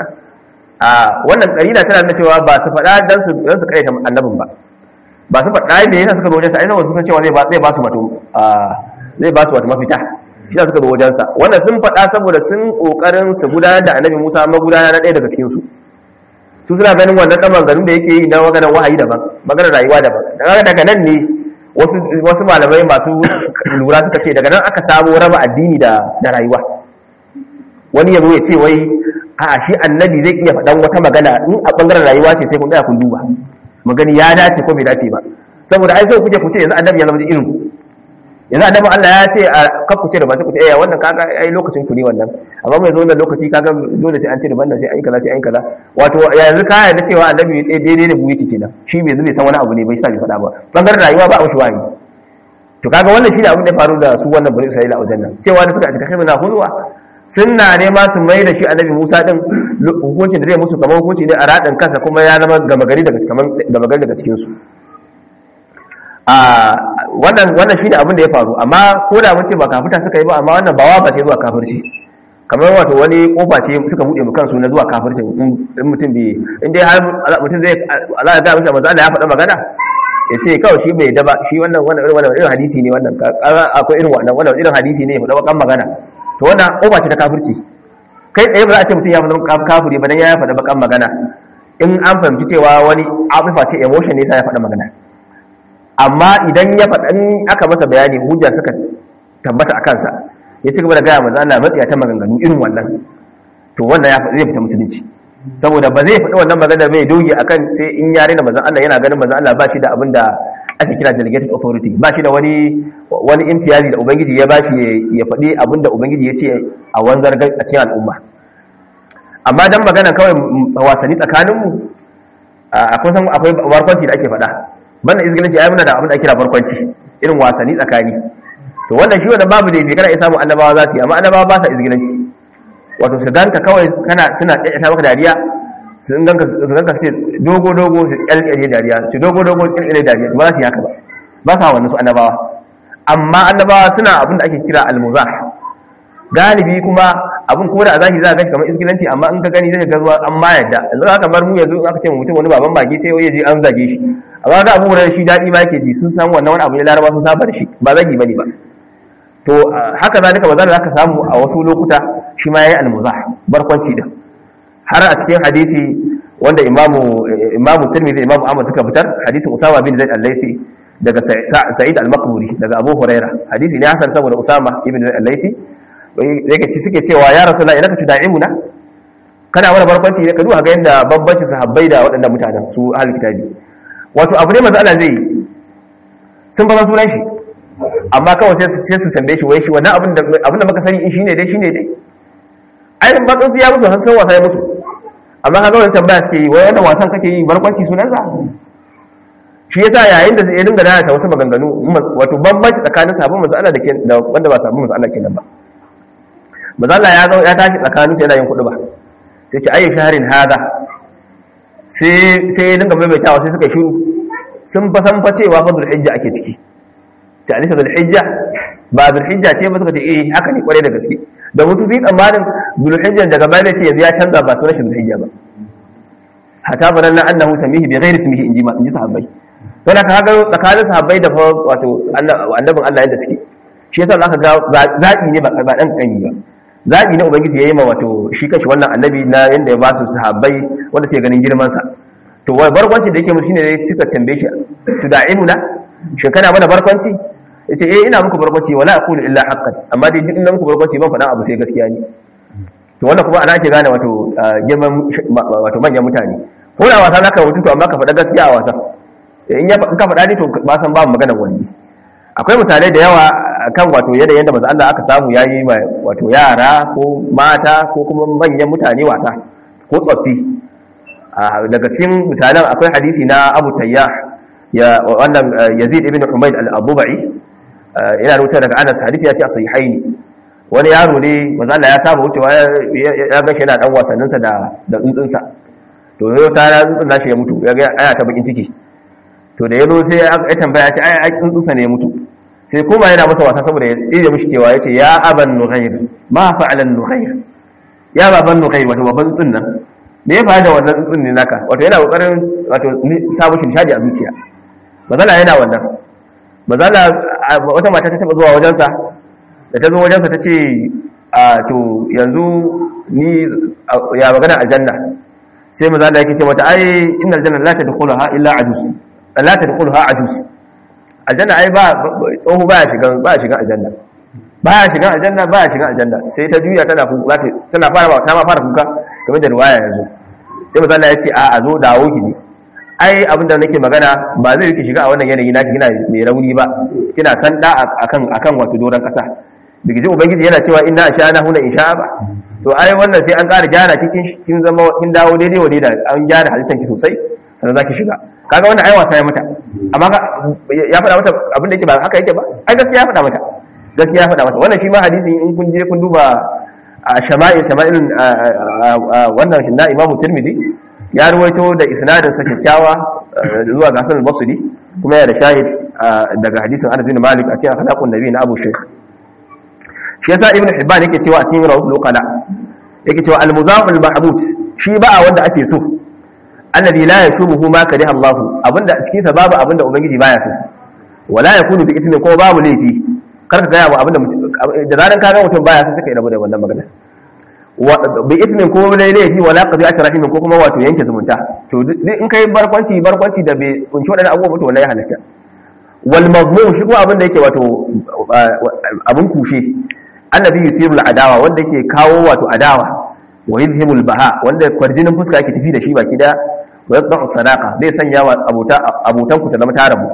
Wannan ƙarina tana nuna cewa ba su faɗa dan su kaita annabin ba su faɗa da yana suka zo wajensa, ainihin wasu san cewa zai ba su wata mafita, shi da suka zo wajensa. Wannan sun faɗa saboda sun ƙoƙarin su gudanar da annabi Musa amma gudanar na ɗaya daga cikinsu. Su suna ganin wannan ɗan maganganun da yake yi na maganar wahayi daban, maganar rayuwa daban. Daga nan ne wasu malamai masu lura suka ce daga nan aka samu raba addini da rayuwa. Wani yabo ya ce wai a shi annabi zai iya faɗan wata magana in a ɓangaren rayuwa ce sai kun tsaya kun duba magani ya dace ko bai dace ba, saboda ai sai kuke ku ce yanzu annabi ya zama da irin yanzu annabi Allah ya ce a kakku ce da ba sai ku ce wannan kaga ai lokacin ku ne wannan, amma mai zo wannan lokaci kaga dole sai an ce da banda sai ai kaza sai ai kaza. Wato yanzu ka yarda cewa annabi daidai da buyi kenan, shi bai zai san wani abu ne bai sa bai faɗa ba, bangaren rayuwa ba a wuce wani. To kaga wannan shine abin da ya faru da su wannan bani Isra'ila a wajen nan, cewa da suka aka kai mana hulwa sunna ne ma su mai da shi annabi Musa din hukuncin da zai musu kamar hukunci ne a radin kansa, kuma ya zama gama gari daga cikin su. Wannan shine abin da ya faru, amma ko da mun ce ba kafirta suka yi ba, amma wannan ba wa ba ce zuwa kafirci, kamar wato wani kofa ce suka bude mu kansu na zuwa kafircin. In mutum bai in dai har mutum zai Allah ya ga mishi manzo Allah ya faɗa magana ya ce kawai shi bai da ba, shi wannan irin hadisi ne, wannan akwai irin wannan irin hadisi ne ya faɗa bakan magana, to wannan kofa ce ta kafirci. Kai tsaye ba za a ce mutum ya faɗa kafiri ba dan ya faɗa bakan magana, in an fahimci cewa wani abifa ce emotion ne sai ya faɗa magana. Amma idan ya faɗa aka masa bayani hujja suka tabbata a kansa, ya ci gaba da gaya manzo Allah matsiya ta maganganu irin wannan, to wannan zai fita musulunci, saboda ba zai faɗi wannan maganar bai doge akan sai in yare da manzo Allah yana ganin manzo Allah ba shi da abin da ake kira delegated authority, ba shi da wani imtiyazi da ubangiji ya bashi ya faɗi abin da ubangiji ya ce a wanzar a cikin al'umma. Amma dan magana kawai wasanni tsakaninmu akwai barkwanci da ake faɗa, banda izgilanci ai muna da abin da ake kira barkwanci, irin wasanni tsakani. To to wannan shi wannan babu da yake kana isa mu annabawa za su yi, amma annabawa ba sa izgilanci. Wato su danka kawai suna ƙyata maka dariya, su ganka sai dogo su ƙyalƙyale dariya, su dogo ƙyalƙyale dariya, ba za su yi haka ba sa wannan su annabawa. Amma annabawa suna abin da ake kira almuzah, galibi kuma abin kuma da a zahiri za ka gashi kamar izgilanci, amma in ka gani zai ga zuwa an ma yadda. Yanzu haka bar mu yanzu aka ce mutum wani baban baki sai ya je an zage shi, amma ga abu da shi daɗi ma yake ji, sun san wannan wani abu ne laraba sun saba da shi, ba zagi bane ba. To haka zalika ba za ka samu a wasu lokuta shi ma yayi almuzah, barkwanci din. Har a cikin hadisi wanda imamu Tirmidhi, imamu Ahmad suka fitar, hadisin Usama bin Zaid al-Laythi daga Sa'id al-Maqburi daga Abu Huraira, hadisi ne hasan saboda Usama ibn Zaid al-Laythi yake suke cewa ya Rasulullah inaka tuda'imuna, kana mana barkwanci ne, ka duba ga yanda bambancin sahabbai da waɗannan mutanen su ahlul kitabi. Wato abu ne manzo Allah zai sun fara sunan shi, amma kawai sai su tambaye shi wai shi wannan abin da muka sani in shine dai ai ba su ya musu san wasa ya musu, amma kaga wannan tambaya suke yi wai wannan wasan kake yi barkwanci sunan sa. Shi yasa yayin da ya dinga dana ta wasu maganganu, wato bambanci tsakanin sabon manzo Allah da wanda ba sabon manzo Allah kenan ba. Manzo Allah ya tashi tsakanin sai yana yin kudu ba, sai ce ayi shaharin hada, sai ya dinga maimaitawa, sai suka shiru, sun fa san fa cewa fa Zulhijja ake ciki. Ta alisa Zulhijja ba Zulhijja ce ba, suka ce haka ne kware da gaske. Da musu sai tsammanin Zulhijjan daga baya ce yanzu ya canza ba sunan shi Zulhijja ba. Hatta bananna annahu samihi bi ghairi ismihi inji sahabbai. Don haka ga tsakanin sahabbai da wato annabin Allah yadda suke. Shi yasa zaka ga zabi ne ba dan kanyi ba. Zabi ne ubangiji yayi ma wato shi kashi wannan annabi na yanda ya ba su sahabbai wanda suke ganin girman sa. To wai barkwanci da yake mu shine dai suka tambaye shi tuda'imuna, shin kana mana barkwanci? Yace ina muku barkwanci wala aqulu illa haqqan, amma dai duk ina muku barkwanci ban faɗa abu sai gaskiya ne. To wannan kuma ana ake gane wato girman wato manyan mutane. Ko da wasa zaka mutu to amma ka faɗa gaskiya a wasa. In ka faɗa ne to ba san babu maganar wani. Akwai misalai da yawa kan wato yadda manzo Allah aka samu yayi wato yara ko mata ko kuma manyan mutane wasa ko tsoffi. Daga cikin misalan akwai hadisi na Abu Tayyah ya wannan Yazid ibn Humayd al-Abubai, yana rubuta daga Anas, hadisi ya ce a sahihaini. Wani yaro ne manzo Allah ya saba wucewa ya ga shi yana dan wasannin sa da tsuntsun sa. To yau ta tsuntsun nashi ya mutu, ya ga aya ta bakin ciki. To da yazo sai ya tambaya ce ai tsuntsun sa ne ya mutu. Sai kuma yana masa wasa saboda ya tsire mishi kewa, yace ya aban Nughayr ma fa'ala Nughayr, ya baban Nughayr wato baban tsuntsun nan me ya faru da wannan tsuntsun ne naka. Wato yana kokarin wato samu shi nishadi a zuciya. Mazala yana wannan. Mazala wata mata ta taba zuwa wajensa, da ta zo wajensa ta ce to yanzu ni ya magana aljanna. Sai mazala yake ce mata ai innal janna la tadkhuluha illa ajus, la tadkhuluha ajus. Aljanna ai ba tsoho baya shiga aljanna, baya shiga aljanna. Sai ta juya tana fara kuka kamar da riwaya yanzu. Sai mazala ya ce a zo dawo ki ne, ai abinda nake magana ba zai rike shiga a wannan yanayi naki kina mai rauni ba, kina san da akan wato doran kasa. Bigiji ubangiji yana cewa inna ashana huna insha ba. To ai wannan sai an ƙara gyara kin zama kin dawo daidai wa daidai, an gyara halittar ki sosai sannan zaki shiga. Kaga wannan ai wasa ya mata, amma ya faɗa mata abin da yake ba haka yake ba. Ai gaskiya ya faɗa mata. Wannan shi ma hadisi in kun je kun duba shama'il wannan na Imam Tirmidhi ya ruwaito da isnadin sa kyakkyawa zuwa ga Hasan al-Basri, kuma yana da shahid daga hadisin Anas bin Malik a cikin akhlaqun nabi na Abu Shaykh. Shi yasa Ibn Hibban yake cewa a cikin Rawsul Uqala yake cewa al-muzaq al-mahmud shi ba wanda ake so, alladhi la yashubuhu ma kariha Allah, abinda cikin sa babu abinda ubangiji baya so, wala yakunu bi ithmin, ko babu laifi. Karka ga yawo abinda da zaran ka ga mutum baya so sai ka rabu da wannan magana. Bi ithmin ko laifi, wala qadi'at rahimin, ko kuma wato yanke zumunta. To in kai barkwanci da bai kunshi wadannan abubuwa to wallahi halatta. Wal mazmum shi ko abinda yake wato abun kushe, annabi yuthirul adawa, wanda yake kawo wato adawa, wa yuzhimul baha, wanda kwarjinin fuska yake tafi da shi baki da, wa yaqta'u sadaqa, zai sanya wa abotan ku ta zama tarabu,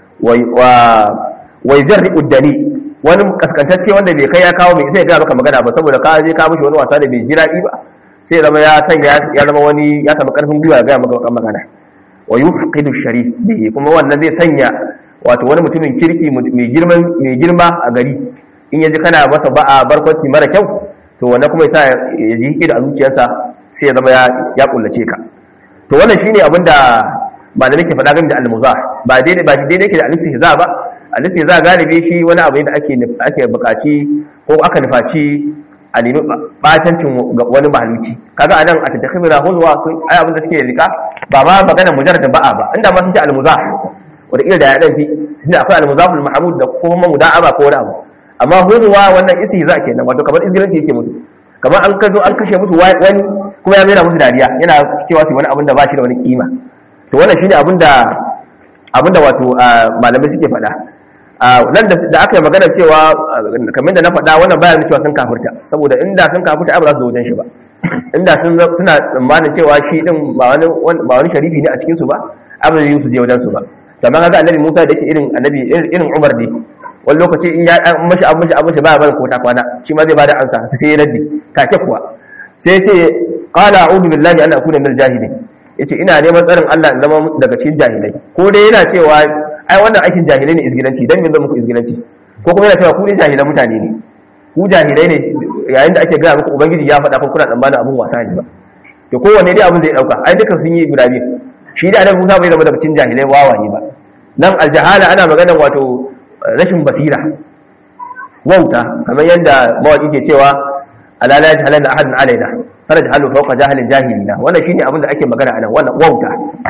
wa yujarri'u dani, wani kaskantacce wanda bai kai ya kawo mai sai ya ga maka magana ba, saboda ka je ka mishi wani wasa da bai ji daɗi ba, sai ya zama ya zama wani ya samu karfin gwiwa ya ga maka magana. Wa yufqidu sharif bihi, kuma wannan zai sanya wato wani mutumin kirki mai girma a gari in yaji kana masa ba'a barkwanci mara kyau to wannan kuma yasa ya ji hikida a zuciyarsa sai ya zama ya kullace ka to wannan shine abinda ba da nake faɗa game da al-muzah ba daidai yake da al-istihza ba al-istihza galibi shi wani abu ne da ake buƙaci ko aka nufaci a nemi batancin wani mahaluki kaga anan a tattakhimira huzwa sun ai abin da suke rika ba ma magana mujarradin ba'a ba inda ma sun ce al-muzah wanda ila da ya dan fi sun akwai al-muzahul mahmud da kuma muda'aba ko wani abu amma huzwa wannan istihza kenan wato kamar isgilanci yake musu kamar an kazo an kashe musu wani kuma ya mera musu dariya yana cewa su wani abin da ba shi da wani kima to wannan shine abinda wato malamai suke faɗa nan da aka yi magana cewa kamar da na faɗa wannan bayan cewa sun kafirta saboda inda sun kafirta ba za su zo wajen shi ba inda suna tsammanin cewa shi din ba wani sharifi ne a cikin su ba abin yi su je wajen su ba amma kaga annabi Musa da yake irin Umar ne wani lokaci in ya mashi abin ba barin ko ta kwana shi ma zai bada ansa sai ya raddi take kuwa sai ce qala a'udhu billahi an akuna minal jahilin yace ina neman tsarin Allah in zama daga cikin jahilai ko dai yana cewa ai wannan aikin jahilai ne isgilanci dan me zan muku isgilanci ko kuma yana cewa ku ne jahilan mutane ne ku jahilai ne yayin da ake gaya muku ubangiji ya faɗa ko kuna tsammanin abun wasa ne ba to kowanne dai abin zai dauka ai dukan sun yi guda biyu shi da annabi Musa bai zama daga cikin jahilai wawaye ba nan aljahala ana maganar wato rashin basira wauta kamar yadda mawaki ke cewa ala la yajhalanna ahadun alaina farajhalu fawqa jahilin jahilina wannan shine abin da ake magana anan wannan wauta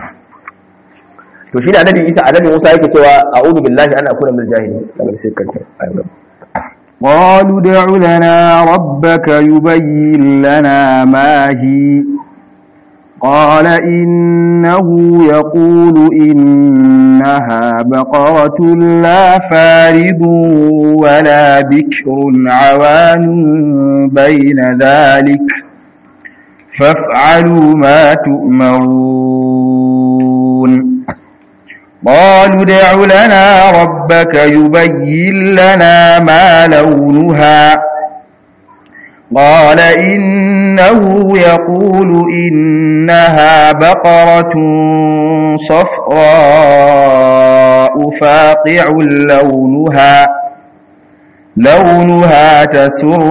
to shine annabi Musa yake cewa a'udhu billahi an akuna minal jahilin daga sai kanta قالوا ادع لنا ربك يبين لنا ما هي قال إنه يقول إنها بقرة لا فارض ولا بكر عوان بين ذلك فافعلوا ما تؤمرون قالوا ادع لنا ربك يبين لنا ما لونها قال إنه يقول إنها بقرة صفراء فاقع لونها تسر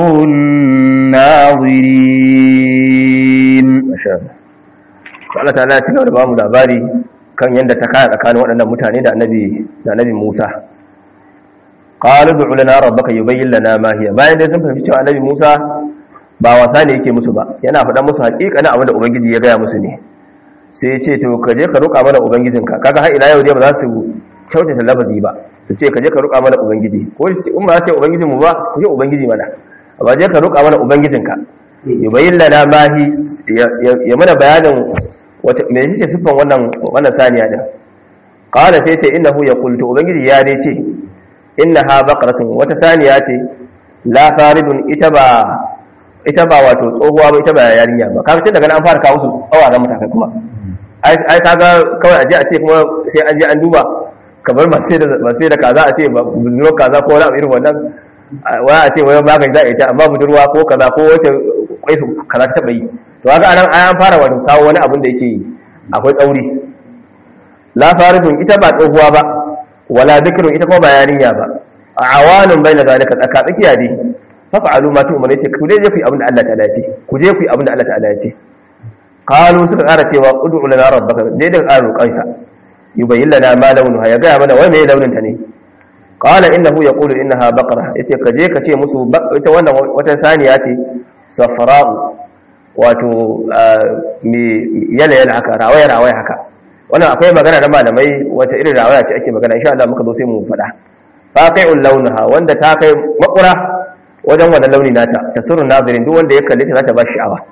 الناظرين ما شاء الله Allah ta'ala ya cigaba da bamu labari kan yadda ta kaya tsakanin waɗannan mutane da annabi Musa qalu du'u lana rabbaka yubayyin lana ma hiya bayan dai sun fahimci cewa annabi Musa ba wasa ne yake musu ba yana faɗa musu haƙiƙanin abin da ubangiji ya gaya musu ne sai ya ce to ka je ka roƙa mana ubangijinka kaga har ila yau dai ba za su kyautata lafazi ba su ce ka je ka roƙa mana ubangiji ko in ba ce ubangijin mu ba ku je ubangiji mana ba je ka roƙa mana ubangijinka yubayyin lana ma hi ya mana bayanin wata me yake sifan wannan saniya din qala sai ce innahu yaqul to ubangiji ya dai ce innaha baqaratun wata saniya ce la faridun ita ba wato tsohuwa ba ita ba yarinya ba kaga tun daga nan an fara kawo su tsawaran matakai kuma ai kaga kawai aje a ce kuma sai an je an duba kamar ba sai da kaza a ce ba budurwar kaza ko wani abu irin wannan wani a ce wani magani za a ita amma budurwa ko kaza ko wace kwai kaza ta taba yi to haka anan an fara wato kawo wani abin da yake akwai tsauri la faridun ita ba tsohuwa ba wala dhikrun ita kuma ba yarinya ba awanun baina zalika tsaka tsakiya dai fa'alu ma tu'minu ce ku je ku yi abin da Allah ta'ala ya ce ku je ku yi abin da Allah ta'ala ya ce qalu suka ƙara cewa ud'u lana rabbaka dai da ƙaru kansa yubayyin lana ma launuha ya ga mana wai me launin ta ne qala innahu yaqulu innaha baqara yace ka je ka ce musu ita wannan wata saniya ce safra'u wato me yala haka rawaya haka wannan akwai magana da malamai wata irin rawaya ce ake magana insha Allah muka zo sai mu faɗa faqi'ul launaha wanda ta kai makura wajen wannan launi nata tasirrun nazirin duk wanda ya kalle ta zata ba shi sha'awa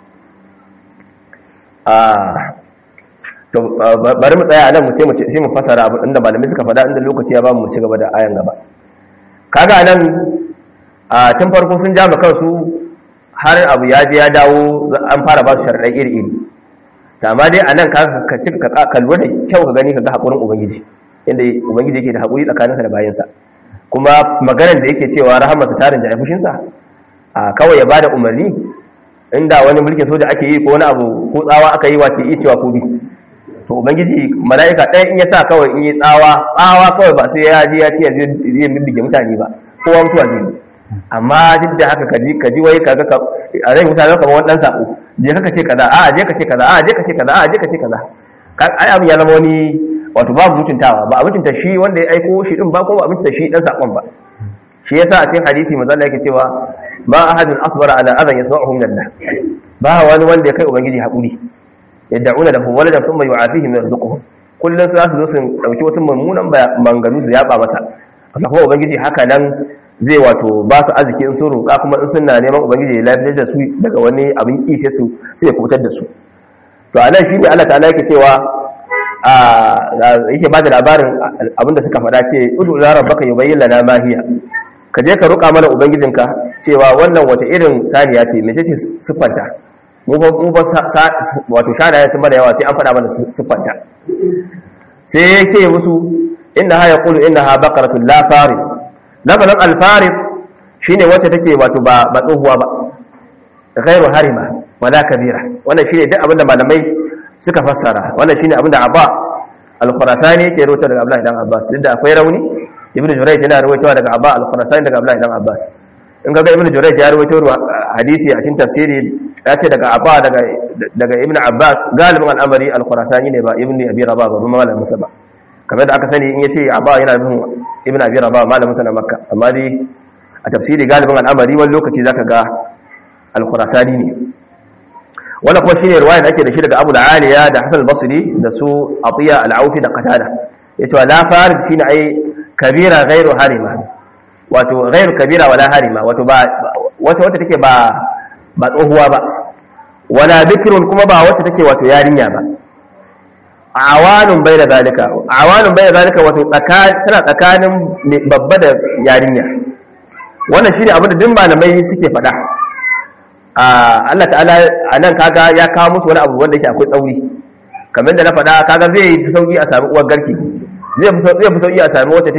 to bari mu tsaya nan mu ce sai mu fasara abu inda malamai suka faɗa inda lokaci ya ba mu ci gaba da ayan gaba kaga nan tun farko sun ja kansu har abu ya je ya dawo an fara ba su sharadai iri amma dai anan ka kallo da kyau ka gani ka ga hakurin ubangiji inda ubangiji yake da hakuri tsakaninsa da bayinsa kuma maganar da yake cewa rahamarsa tarin da fushinsa kawai ya bada umarni inda wani mulkin soja ake yi ko wani abu ko tsawa aka yi wace yi cewa ko bi to ubangiji mala'ika ɗaya in ya sa kawai in yi tsawa kawai ba sai ya je ya ce zai bindige mutane ba kowa mutuwa zai amma duk da haka kaji wai kaga a rai mutane kamar wani dan sako je ka ce kaza a je ka ce kaza a je ka ce kaza a je ka ce kaza ai abin ya zama wani wato babu mutuntawa ba a mutunta shi wanda ya aiko shi din ba ko ba a mutunta shi dan sakon ba shi yasa a cikin hadisi manzo Allah yake cewa ba ahadun asbara ala adan yasma'uhu min Allah ba wani wanda ya kai ubangiji hakuri yad'una lahu waladan thumma yu'afihi min rizqihi kullun su zo su dauki wasu mummunan manganu su yaba masa amma kuma ubangiji haka nan zai wato ba su arziki in sun roƙa kuma in suna neman ubangiji ya lafiyar da su daga wani abin ki sai ya kubutar da su to anan shine Allah ta'ala yake cewa yake ba da labarin abinda suka faɗa ce udu ila rabbaka yubayyin lana ma hiya ka je ka roƙa mana ubangijinka cewa wannan wata irin saniya ce mece ce siffanta mu ba wato shanaye sun bada yawa sai an faɗa mana siffanta sai ya ce musu innaha yaqulu innaha baqaratun la farid lafazin al-farid shine wacce take wato ba tsohuwa ba ghairu harima wala kabira wannan shine duk abinda malamai suka fassara wannan shine abinda Abba al-Khurasani yake rawaito daga Abdullah ibn Abbas da akwai rauni Ibn Jurayj yana rawaitowa daga Abba al-Khurasani daga Abdullah ibn Abbas in ga Ibn Jurayj ya rawaito hadisi a cikin tafsiri ya ce daga Abba daga Ibn Abbas galibin al'amari al-Khurasani ne ba Ibn Abi Rabah ba malamin sa ba kamar da aka sani in yace Abba yana nufin Ibn Abi Rabah malamin sa na Makka amma dai a tafsiri galibin al'amari wani lokaci zaka ga al-Khurasani ne wannan kuma shine riwaya da ake da shi daga Abu al-Aliya da Hasan al-Basri da su Atiya al-Aufi da Qatada yace la farid shine ai kabira ghairu harima wato ghairu kabira wala harima wato ba wata take ba tsohuwa ba wala bikrun kuma ba wacce take wato yarinya ba awanun bayna zalika wato suna tsakanin babba da yarinya wannan shine abin da duk malamai suke faɗa Allah ta'ala anan kaga ya kawo musu wani abu wanda yake akwai tsauri kamar da na faɗa kaga zai fi sauki a sami uwar garki zai fi sauki a sami wacce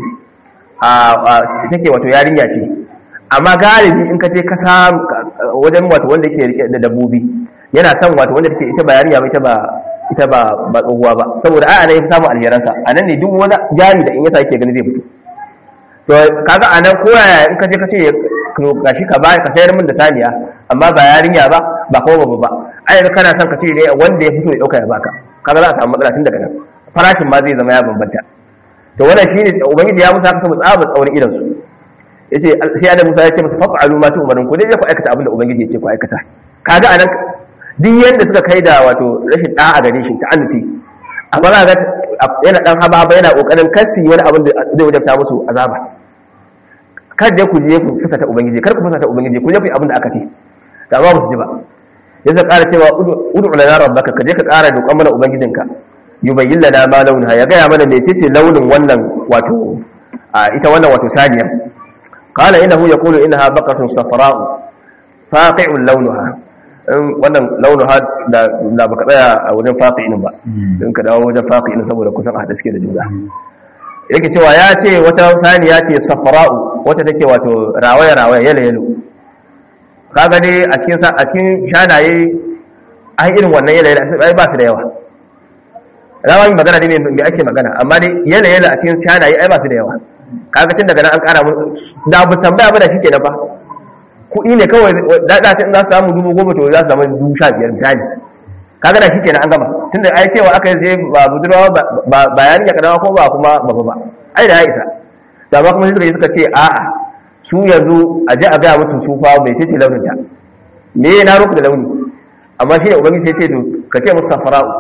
take wato yarinya ce amma galibi in ka je ka samu wajen wato wanda yake rike da dabbobi yana son wato wanda take ita ba yarinya ba ita ba tsohuwa ba saboda ai anan ya samu alheransa anan ne duk wani jari da in yasa yake gani zai fito to kaga anan koyaya in ka je ka ce gashi ka sayar min da saniya amma ba yarinya ba kuma babba ba ai kana son ka ce ne wanda ya fi so ya dauka ya baka kaga za a samu matsala tun daga nan farashin ma zai zama ya bambanta to wannan shine ubangiji ya musa ka tsaba tsaurin idan su yace sai Adam Musa ya ce masa fa'alu ma tu'marun ku dai ku aikata abin da ubangiji ya ce ku aikata kaga anan duk yanda suka kai da wato rashin da'a gare shi ta'annuti amma za ga yana dan haba yana kokarin kasi wani abin da zai wajabta musu azaba kar je ku je ku fusata ubangiji kar ku fusata ubangiji ku je ku yi abin da aka ce da ba su ji ba yasa ƙara cewa ud'u lana rabbaka ka je ka ƙara roƙon mana ubangijinka yubayyin lana ma launaha ya gaya mana mecece launin wannan wato ita wannan wato saniya qala innahu yaqulu innaha baqatun safra'u faqi'un launuha wannan launuha da baka tsaya a wajen faqi'in ba din ka dawo wajen faqi'in saboda kusan a hada suke da juna yake cewa ya ce wata saniya ce safra'u wata take wato rawaya yalo kaga dai a cikin shanaye an irin wannan yalo ai ba su da yawa rawan magana ne mai ake magana amma dai yalo a cikin shanaye ai ba su da yawa kaga tun daga nan an kara da bu tambaya ba da shi kenan fa kuɗi ne kawai da in za su samu 10,000 to za su zama 15,000 misali kaga da shi kenan an gama tunda ai cewa aka yi sai ba budurwa ba bayanin ya kadawa ko ba kuma ba ai da ya isa da ba kuma suka ce a'a su yanzu a ji a gaya musu su fa mai ce launin ta me na ruku da launi amma shi ne ubangiji sai ce to ka ce musu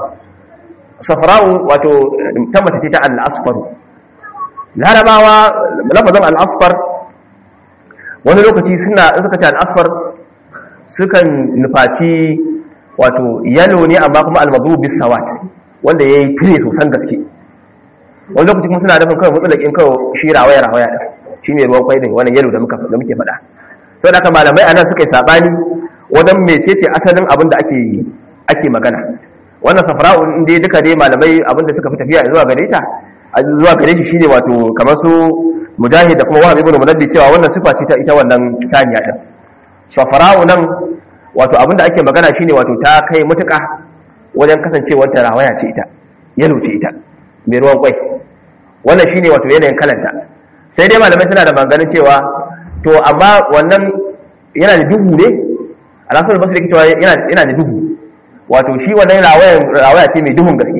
safara'u wato tabbata ce ta al-asfar larabawa lafazin al-asfar wani lokaci suna in suka ce al-asfar sukan nufaci wato yalo ne amma kuma al-madrub bis sawat wanda yayi tire sosan gaske wani lokaci kuma suna nufin kawai mutsalakin kawai shi rawaya da shine ruwan kwai din wannan yalo da muke faɗa saboda haka malamai anan suka yi sabani wajen mecece asalin abin da ake magana wannan safra'u inda duka dai malamai abin da suka fi tafiya zuwa gare shi shine wato kamar su mujahid da kuma wahab ibn munabbi cewa wannan sifa ce ta ita wannan saniya din safra'u nan wato abin da ake magana shine wato ta kai mutuka wajen kasancewar ta rawaya ce ita yalo ce ita mai ruwan kwai wannan shine wato yanayin kalanta sai dai malamai suna da maganganun cewa to amma wannan yana da duhu ne al-Hasan al-Basri yake cewa yana da duhu wato shi wannan rawaya ce mai duhun gaske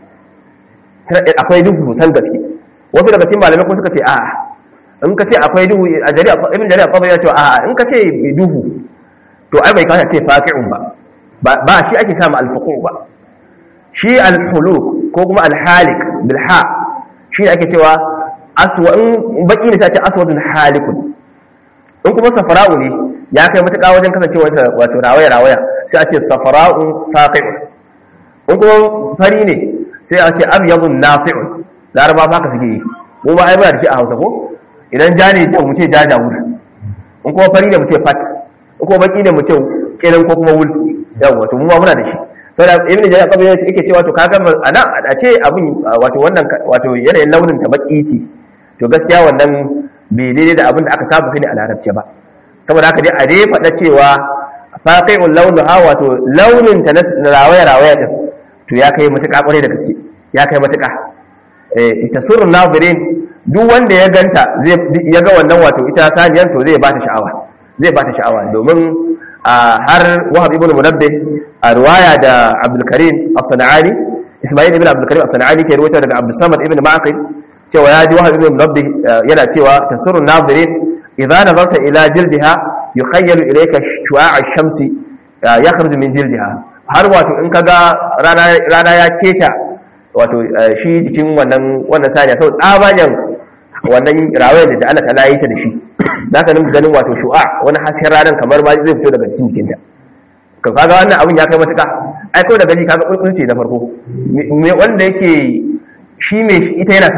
akwai duhu san gaske wasu daga cikin malamai ko suka ce a'a in ka ce akwai duhu a jari'a ibn jari'a qabla ya ce a'a in ka ce duhu to ai bai kawo ce faqi'un ba shi ake samu al-fuqu ba shi al-huluq ko kuma al-halik bil ha shi ake cewa aswa in baki ne sai ce aswadun halikun in kuma safara'u ne ya kai matuƙa wajen kasancewa wato rawaya sai a ce safara'un faqi'un in kuma fari ne sai a ce abyadun nafi'un laraba ba ka suke yi mu ba ai muna da shi a Hausa ko idan ja ne mu ce jajawur in kuma fari ne mu ce fat in kuma baki ne mu ce kirin ko kuma wul yawa to mu ba muna da shi saboda ibn jarir kabir ya ce yake cewa to kaga ana a ce abin wato wannan wato yanayin launin ta baki ce to gaskiya wannan bai daidai da abin da aka saba sani a larabci ba saboda haka dai a dai faɗa cewa faqi'ul launuha wato launin ta na rawaya din to ya kai matuƙa ƙwarai da gaske ya kai matuƙa tasurrun nazirin duk wanda ya ganta ya ga wannan wato ita saniyar to zai bata sha'awa domin har Wahab ibn Munabbih a riwaya da Abdul Karim as-Sana'ani Ismail ibn Abdul Karim as-Sana'ani ke riwaya daga Abdul Samad ibn Ma'qil cewa ya ji Wahab ibn Munabbih yana cewa tasurrun nazirin idza nazarta ila jildiha yukhayyalu ilayka shu'a' ash-shamsi yakhruju min jildiha har wato in kaga rana ya keta wato shi jikin wannan saniya sau tsabagen wannan rawayar da Allah ta layi ta da shi zaka nuna ganin wato shu'a wani hasken ranar kamar ba zai fito daga cikin jikinta kaga wannan abin ya kai matuka ai kawai da gani kaga kulkulce na farko me wanda yake shi me ita yana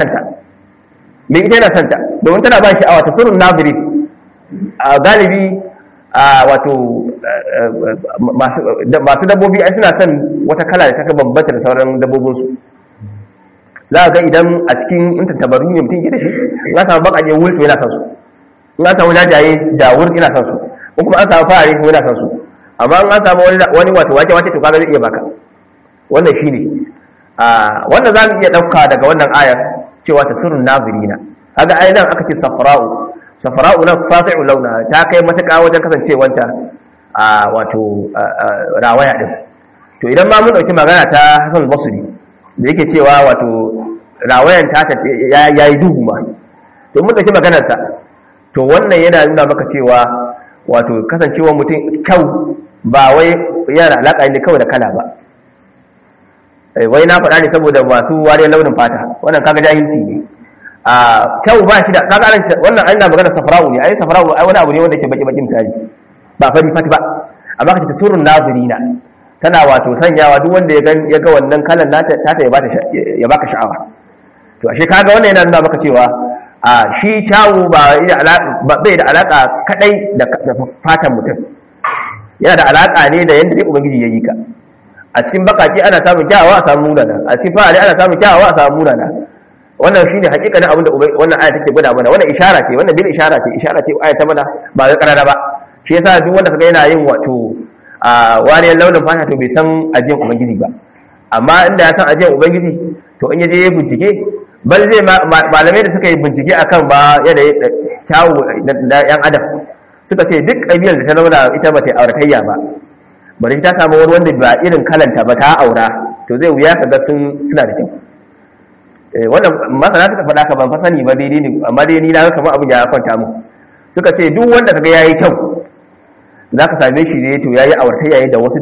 santa domin tana ba shi a wata surun naziri a galibi wato masu dabbobi ai suna son wata kala da ta bambanta da sauran dabbobinsu za ga idan a cikin intantabaru ne mutum ke da shi in an samu bakaje wulto yana son su in an samu jajaye jawur yana son su ko kuma an samu farare ko yana son su amma in an samu wani wato wace to kaga zai iya baka wannan shine wanda za mu iya dauka daga wannan ayar cewa tasirrun nazirina kaga ai nan aka ce safra'u nan fati'u launa ta kai matuƙa wajen kasancewanta wato rawaya din to idan ma mun dauki magana ta Hasan al-Basri da yake cewa wato rawayan ta yayi duhu ma to mun dauki maganar sa to wannan yana nuna maka cewa wato kasancewar mutum kyau ba wai yana alaka ne kawai da kala ba wai na faɗa ne saboda masu wariyar launin fata wannan kaga jahilci ne kyau ba shi da kaga wannan ana magana safra'u ne ai safra'u ai wani abu ne wanda yake baki misali ba fari fati ba amma kace tasurrun nazirina tana wato sanyawa duk wanda ya ga wannan kalan nata ya baka sha'awa to ashe kaga wannan yana nuna maka cewa shi kyawu bai da alaka kadai da fatan mutum yana da alaka ne da yanda ubangiji ya yi ka a cikin bakaki ana samun kyawawa a samu munana a cikin fa'ali ana samun kyawawa a samu munana wannan shine hakikanin abin da wannan aya take gwada mana wannan ishara ce wannan bil ishara ce aya ta mana ba ga karara ba shi yasa duk wanda kaga yana yin wato wariyar launin fata to bai san ajiyar ubangiji ba amma inda ya san ajiyar ubangiji to in yaje ya bincike bal zai malamai da suka yi bincike akan ba yadda kyawu da yan adam suka ce duk kabilar da ta zauna ita ba ta auratayya ba bari ta samu wani wanda ba irin kalanta ba ta aura to zai wuya kaga suna da kyau wannan masana suka faɗa ka ban fa sani ba daidai ne amma dai ni na ga kamar abin ya kwanta mu suka ce duk wanda kaga yayi kyau zaka same shi ne to yayi auratayya yayi da wasu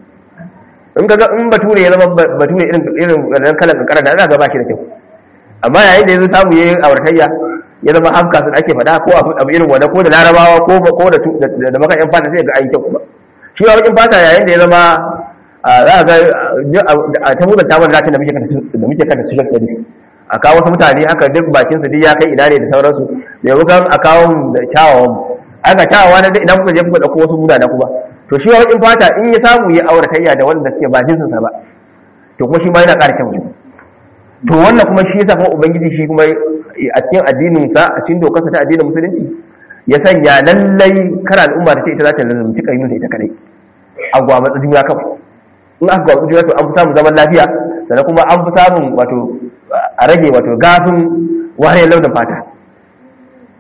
in kaga in bature ya zama bature irin wannan kalan kankara da ina ga ba shi da kyau amma yayin da yanzu samu yayi auratayya ya zama hafka sun ake faɗa ko abu irin wanda ko da larabawa ko da maka yan fata sai ga ayi kyau kuma shi ba bakin fata yayin da ya zama za ka ga ta mutunta mana latin da muke kanta social studies a kawo wasu mutane haka duk bakinsu duk ya kai ina ne da sauransu da yau kan a kawo da kyawawan aka kyawawa na idan kuka je kuka ɗauko wasu mutane kuma to shi wa bakin fata in ya samu ya auratayya da wanda suke ba jinsinsa ba to kuma shi ma yana ƙara kyau to wannan kuma shi yasa kuma ubangiji shi kuma a cikin addinin sa a cikin dokarsa ta addinin musulunci ya sanya lallai kar al'umma ta ce ita za ta lalunci kayyun da ita kadai agwa matsa juna kawai in aka gwamnati juna to an fi samun zaman lafiya sannan kuma an fi samun wato a rage wato gafin wariyar launin fata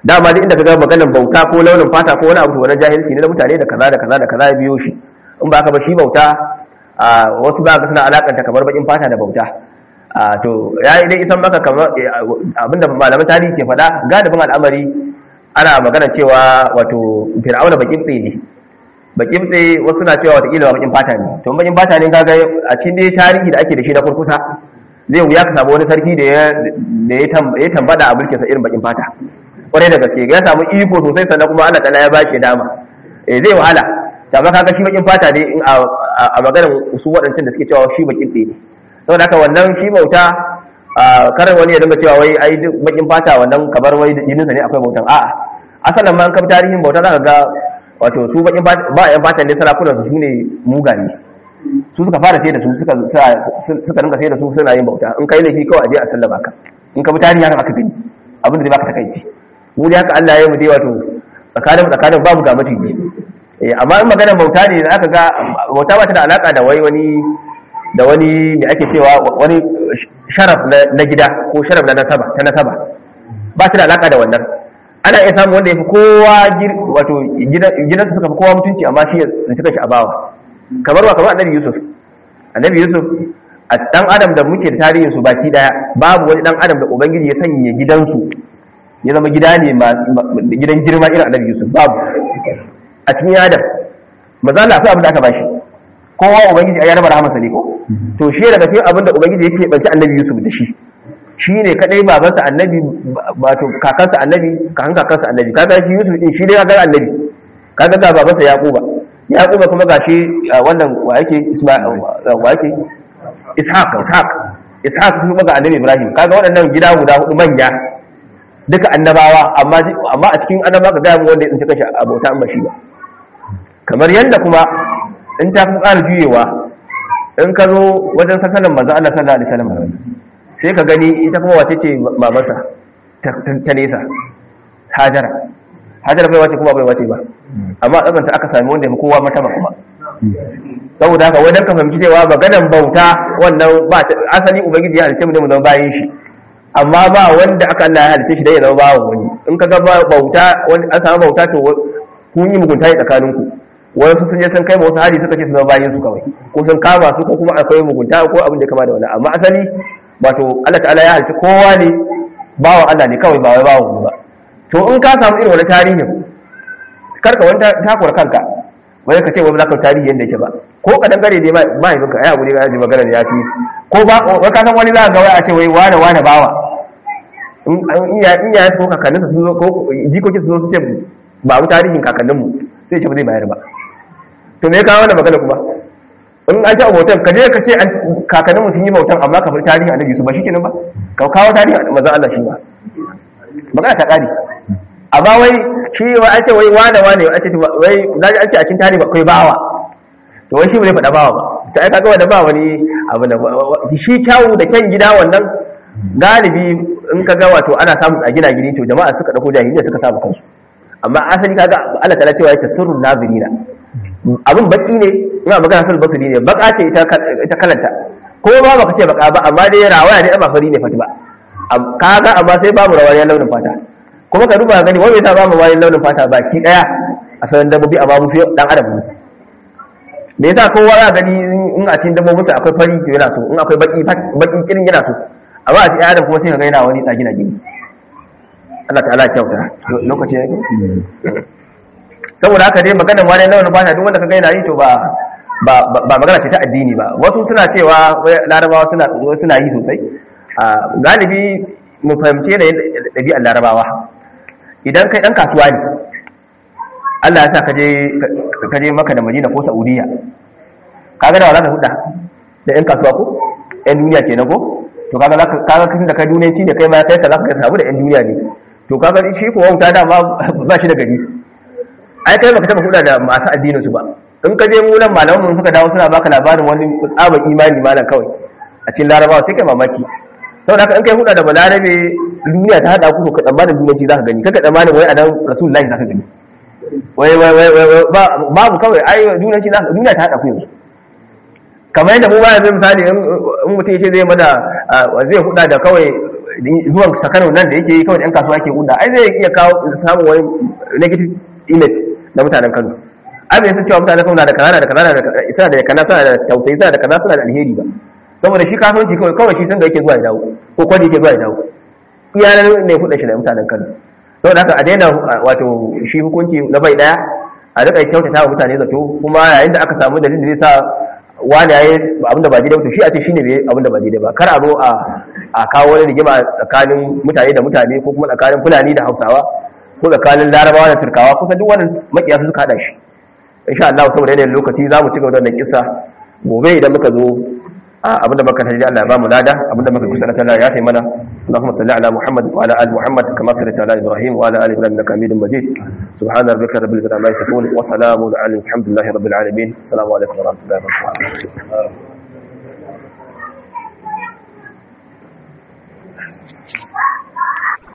dama duk inda ka ga maganar bauta ko launin fata ko wani abu wani jahilci ne da mutane da kaza da kaza da kaza ya biyo shi. In ba ka ba shi bauta wasu ba ka suna alakanta kamar bakin fata da bauta. To ya yi dai isan maka kamar abinda malaman tarihi ke faɗa galibin al'amari ana magana cewa wato fir'auna bakin tsaye ne. Bakin tsaye wasu na cewa watakila bakin fata ne. To bakin fata ne kaga a cikin dai tarihi da ake da shi na kurkusa zai wuya ka samu wani sarki da ya tambada a mulkinsa irin bakin fata. Kwarai da gaske ya samu iko sosai sannan kuma Allah ta'ala ya ba shi dama. Zai wahala. Amma kaga shi bakin fata ne a maganar su waɗancan da suke cewa shi bakin tsaye ne. Saboda haka wannan shi bauta karar wani ya dinga cewa wai ai duk bakin fata wannan kamar wai jininsa ne akwai bautan. A'a asalin ma an kam tarihin bauta za ka ga wato su bakin fata ba yan fata ne sarakunan su ne mugaye. Su suka fara sai da su suka dinga sai da su suna yin bauta. In kai laifi kawai aje a sallama ka. In ka bi tarihi haka aka gani abin da zai baka takaici. Mu dai haka Allah ya yi mu dai wato tsakanin babu ga maciji. Amma in magana bauta ne za ka ga bauta ba ta da alaka da wani da ake cewa wani sharaf na gida ko sharaf na nasaba ba ta da alaka da wannan. Ana iya samun wanda ya fi kowa wato gidansa suka fi kowa mutunci amma shi da cika shi a bawa kamar annabi Yusuf a dan adam da muke da tarihin su baki daya babu wani dan adam da ubangiji ya sanya gidansu ya zama gida ne gidan girma irin annabi Yusuf babu a cikin adam maza Allah akwai abin da aka bashi kowa ubangiji ya raba rahamarsa ne ko to shi daga cikin abin da ubangiji yake banci annabi Yusuf da shi ne kadai babansa annabi wato kakansa annabi kakansa annabi kaga shi Yusuf din shi dai kaga annabi kaga ga babansa Yaquba kuma gashi wannan wa yake Isma'il wa yake Ishaq kuma ga annabi Ibrahim kaga waɗannan gida guda hudu manya duka annabawa amma a cikin annabawa ka ga mu wanda ya tsinci kashi abota an bashi ba kamar yanda kuma in ta fi ƙara juyewa in ka zo wajen sassanin manzo Allah sallallahu alaihi wasallam sai ka gani ita kuma wace ce mamansa ta nesa Hajara bai wace kuma bai wace ba amma tsakanta aka sami wanda ya fi kowa matama kuma saboda haka wajen ka fahimci cewa maganan bauta wannan ba asali ubangiji ya halice mu da mu zama bayin shi amma ba wanda aka Allah ya halice shi dai ya zama bawan wani in ka ga bauta wani an samu bauta to kun yi mugunta ne tsakaninku wani sun je sun kai wasu hari suka ce su zama bayin su kawai ko sun kama su ko kuma akwai mugunta ko abin da kama da wani amma asali wato Allah ta'ala ya halice kowa ne bawan Allah ne kawai ba wai bawan ba to in ka samu irin wani tarihin karka wani takura kanka wai ka ce wai za ka tarihi yadda yake ba ko ka dangare ne mahaifinka ya guri ya ji magana da ya fi ko ba wai ka san wani za ka ga wai a ce wai wane bawa in iya ko kakanninsa sun zo ko jikokin sun zo su ce ba mu tarihin kakanninmu sai ce ba zai bayar ba to me ya kawo wannan magana kuma in an taɓa bautan ka je ka ce kakanninmu sun yi bautan amma ka bar tarihin annabi su ba shi kenan ba ka kawo tarihin manzon Allah shi ba magana ta ƙari amma wai shi wa an ce wai wane an ce wai zaji an ce a cikin tarihi akwai bawa to wai shi bai faɗa bawa ba ta ai kaga wanda ba wani abu da shi kyawu da kyan gida wannan galibi in kaga wato ana samu a gina gini to jama'a suka dauko jahiliya suka samu kansu amma asali kaga Allah ta'ala cewa yake sirrun nazirina abin baki ne ina magana sul basuri ne baka ce ita kalanta ko ba baka ce baka ba amma dai rawaya ne amma fari ne fatima kaga amma sai babu rawaya launin fata kuma ka duba gani wani ta ba mu wani launin fata baki daya a sanan dabbobi a babu dan adam ne me yasa kowa ya gani in a cikin dabbobinsa akwai fari to yana so in akwai baki kirin yana so amma a cikin adam kuma sai ka ga yana wani tsagina gini Allah ta'ala ya kyauta lokaci yake saboda haka dai maganar wani launin fata duk wanda ka ga yana yi to ba magana ce ta addini ba wasu suna cewa larabawa suna yi sosai galibi mu fahimce da ɗabi'ar larabawa idan kai ɗan kasuwa ne Allah ya sa ka je maka da Madina ko Saudiya kaga da wala ka huda da ɗan kasuwa ko ɗan duniya kenan ko to kaga kin da kai duniyanci ne kai ma kai ka zaka samu da ɗan duniya ne to kaga shi ko wauta da ba shi da gari ai kai baka taba huda da masu addinin su ba in ka je mu nan malaman mun suka dawo suna baka labarin wani tsaban imani malam kawai a cikin larabawa sai kai mamaki saboda haka in kai huda da balarabe duniya ta hada ku ka tsammanin duniyanci zaka gani kaga tsammanin wai anan rasulullahi zaka gani wai babu kawai ai duniyanci duniya ta hada ku yanzu kamar yadda mu ba yanzu misali in mutum yake zai mana zai huda da kawai zuwan sakano nan da yake yi kawai ɗan kasuwa ke hudda ai zai iya kawo samun wani negative image na mutanen Kano. Ai bai san cewa mutanen Kano na da kaza da kaza da isa da kaza suna da tausayi suna da kaza suna da alheri ba. Saboda shi kasuwanci kawai shi san da yake zuwa ya dawo ko kwani yake zuwa ya dawo. Iyalan ne kudin shi da mutanen Kano. Saboda haka a daina wato shi hukunci na bai daya a rika kyautata wa mutane zato kuma yayin da aka samu dalilin da zai sa wani yayi abin da ba daidai ba to shi a ce shine bai abin da ba daidai ba kar a zo a kawo wani rigima tsakanin mutane da mutane ko kuma tsakanin Fulani da Hausawa ko tsakanin Larabawa da Turkawa kusa duk wannan makiya su suka hada shi insha Allah saboda yanayin lokaci za mu ci gaba da wannan kissa gobe idan muka zo abinda muka taji Allah ya ba mu lada abinda muka kusa da Allah ya tayi mana Allahumma salli ala Muhammad wa ala ali Muhammad kama sallaita ala Ibrahim wa ala ali Ibrahim innaka Hamidum Majid subhana rabbika rabbil izzati amma yasifun wa salamun ala alhamdulillahi rabbil alamin assalamu alaikum wa rahmatullahi wa barakatuh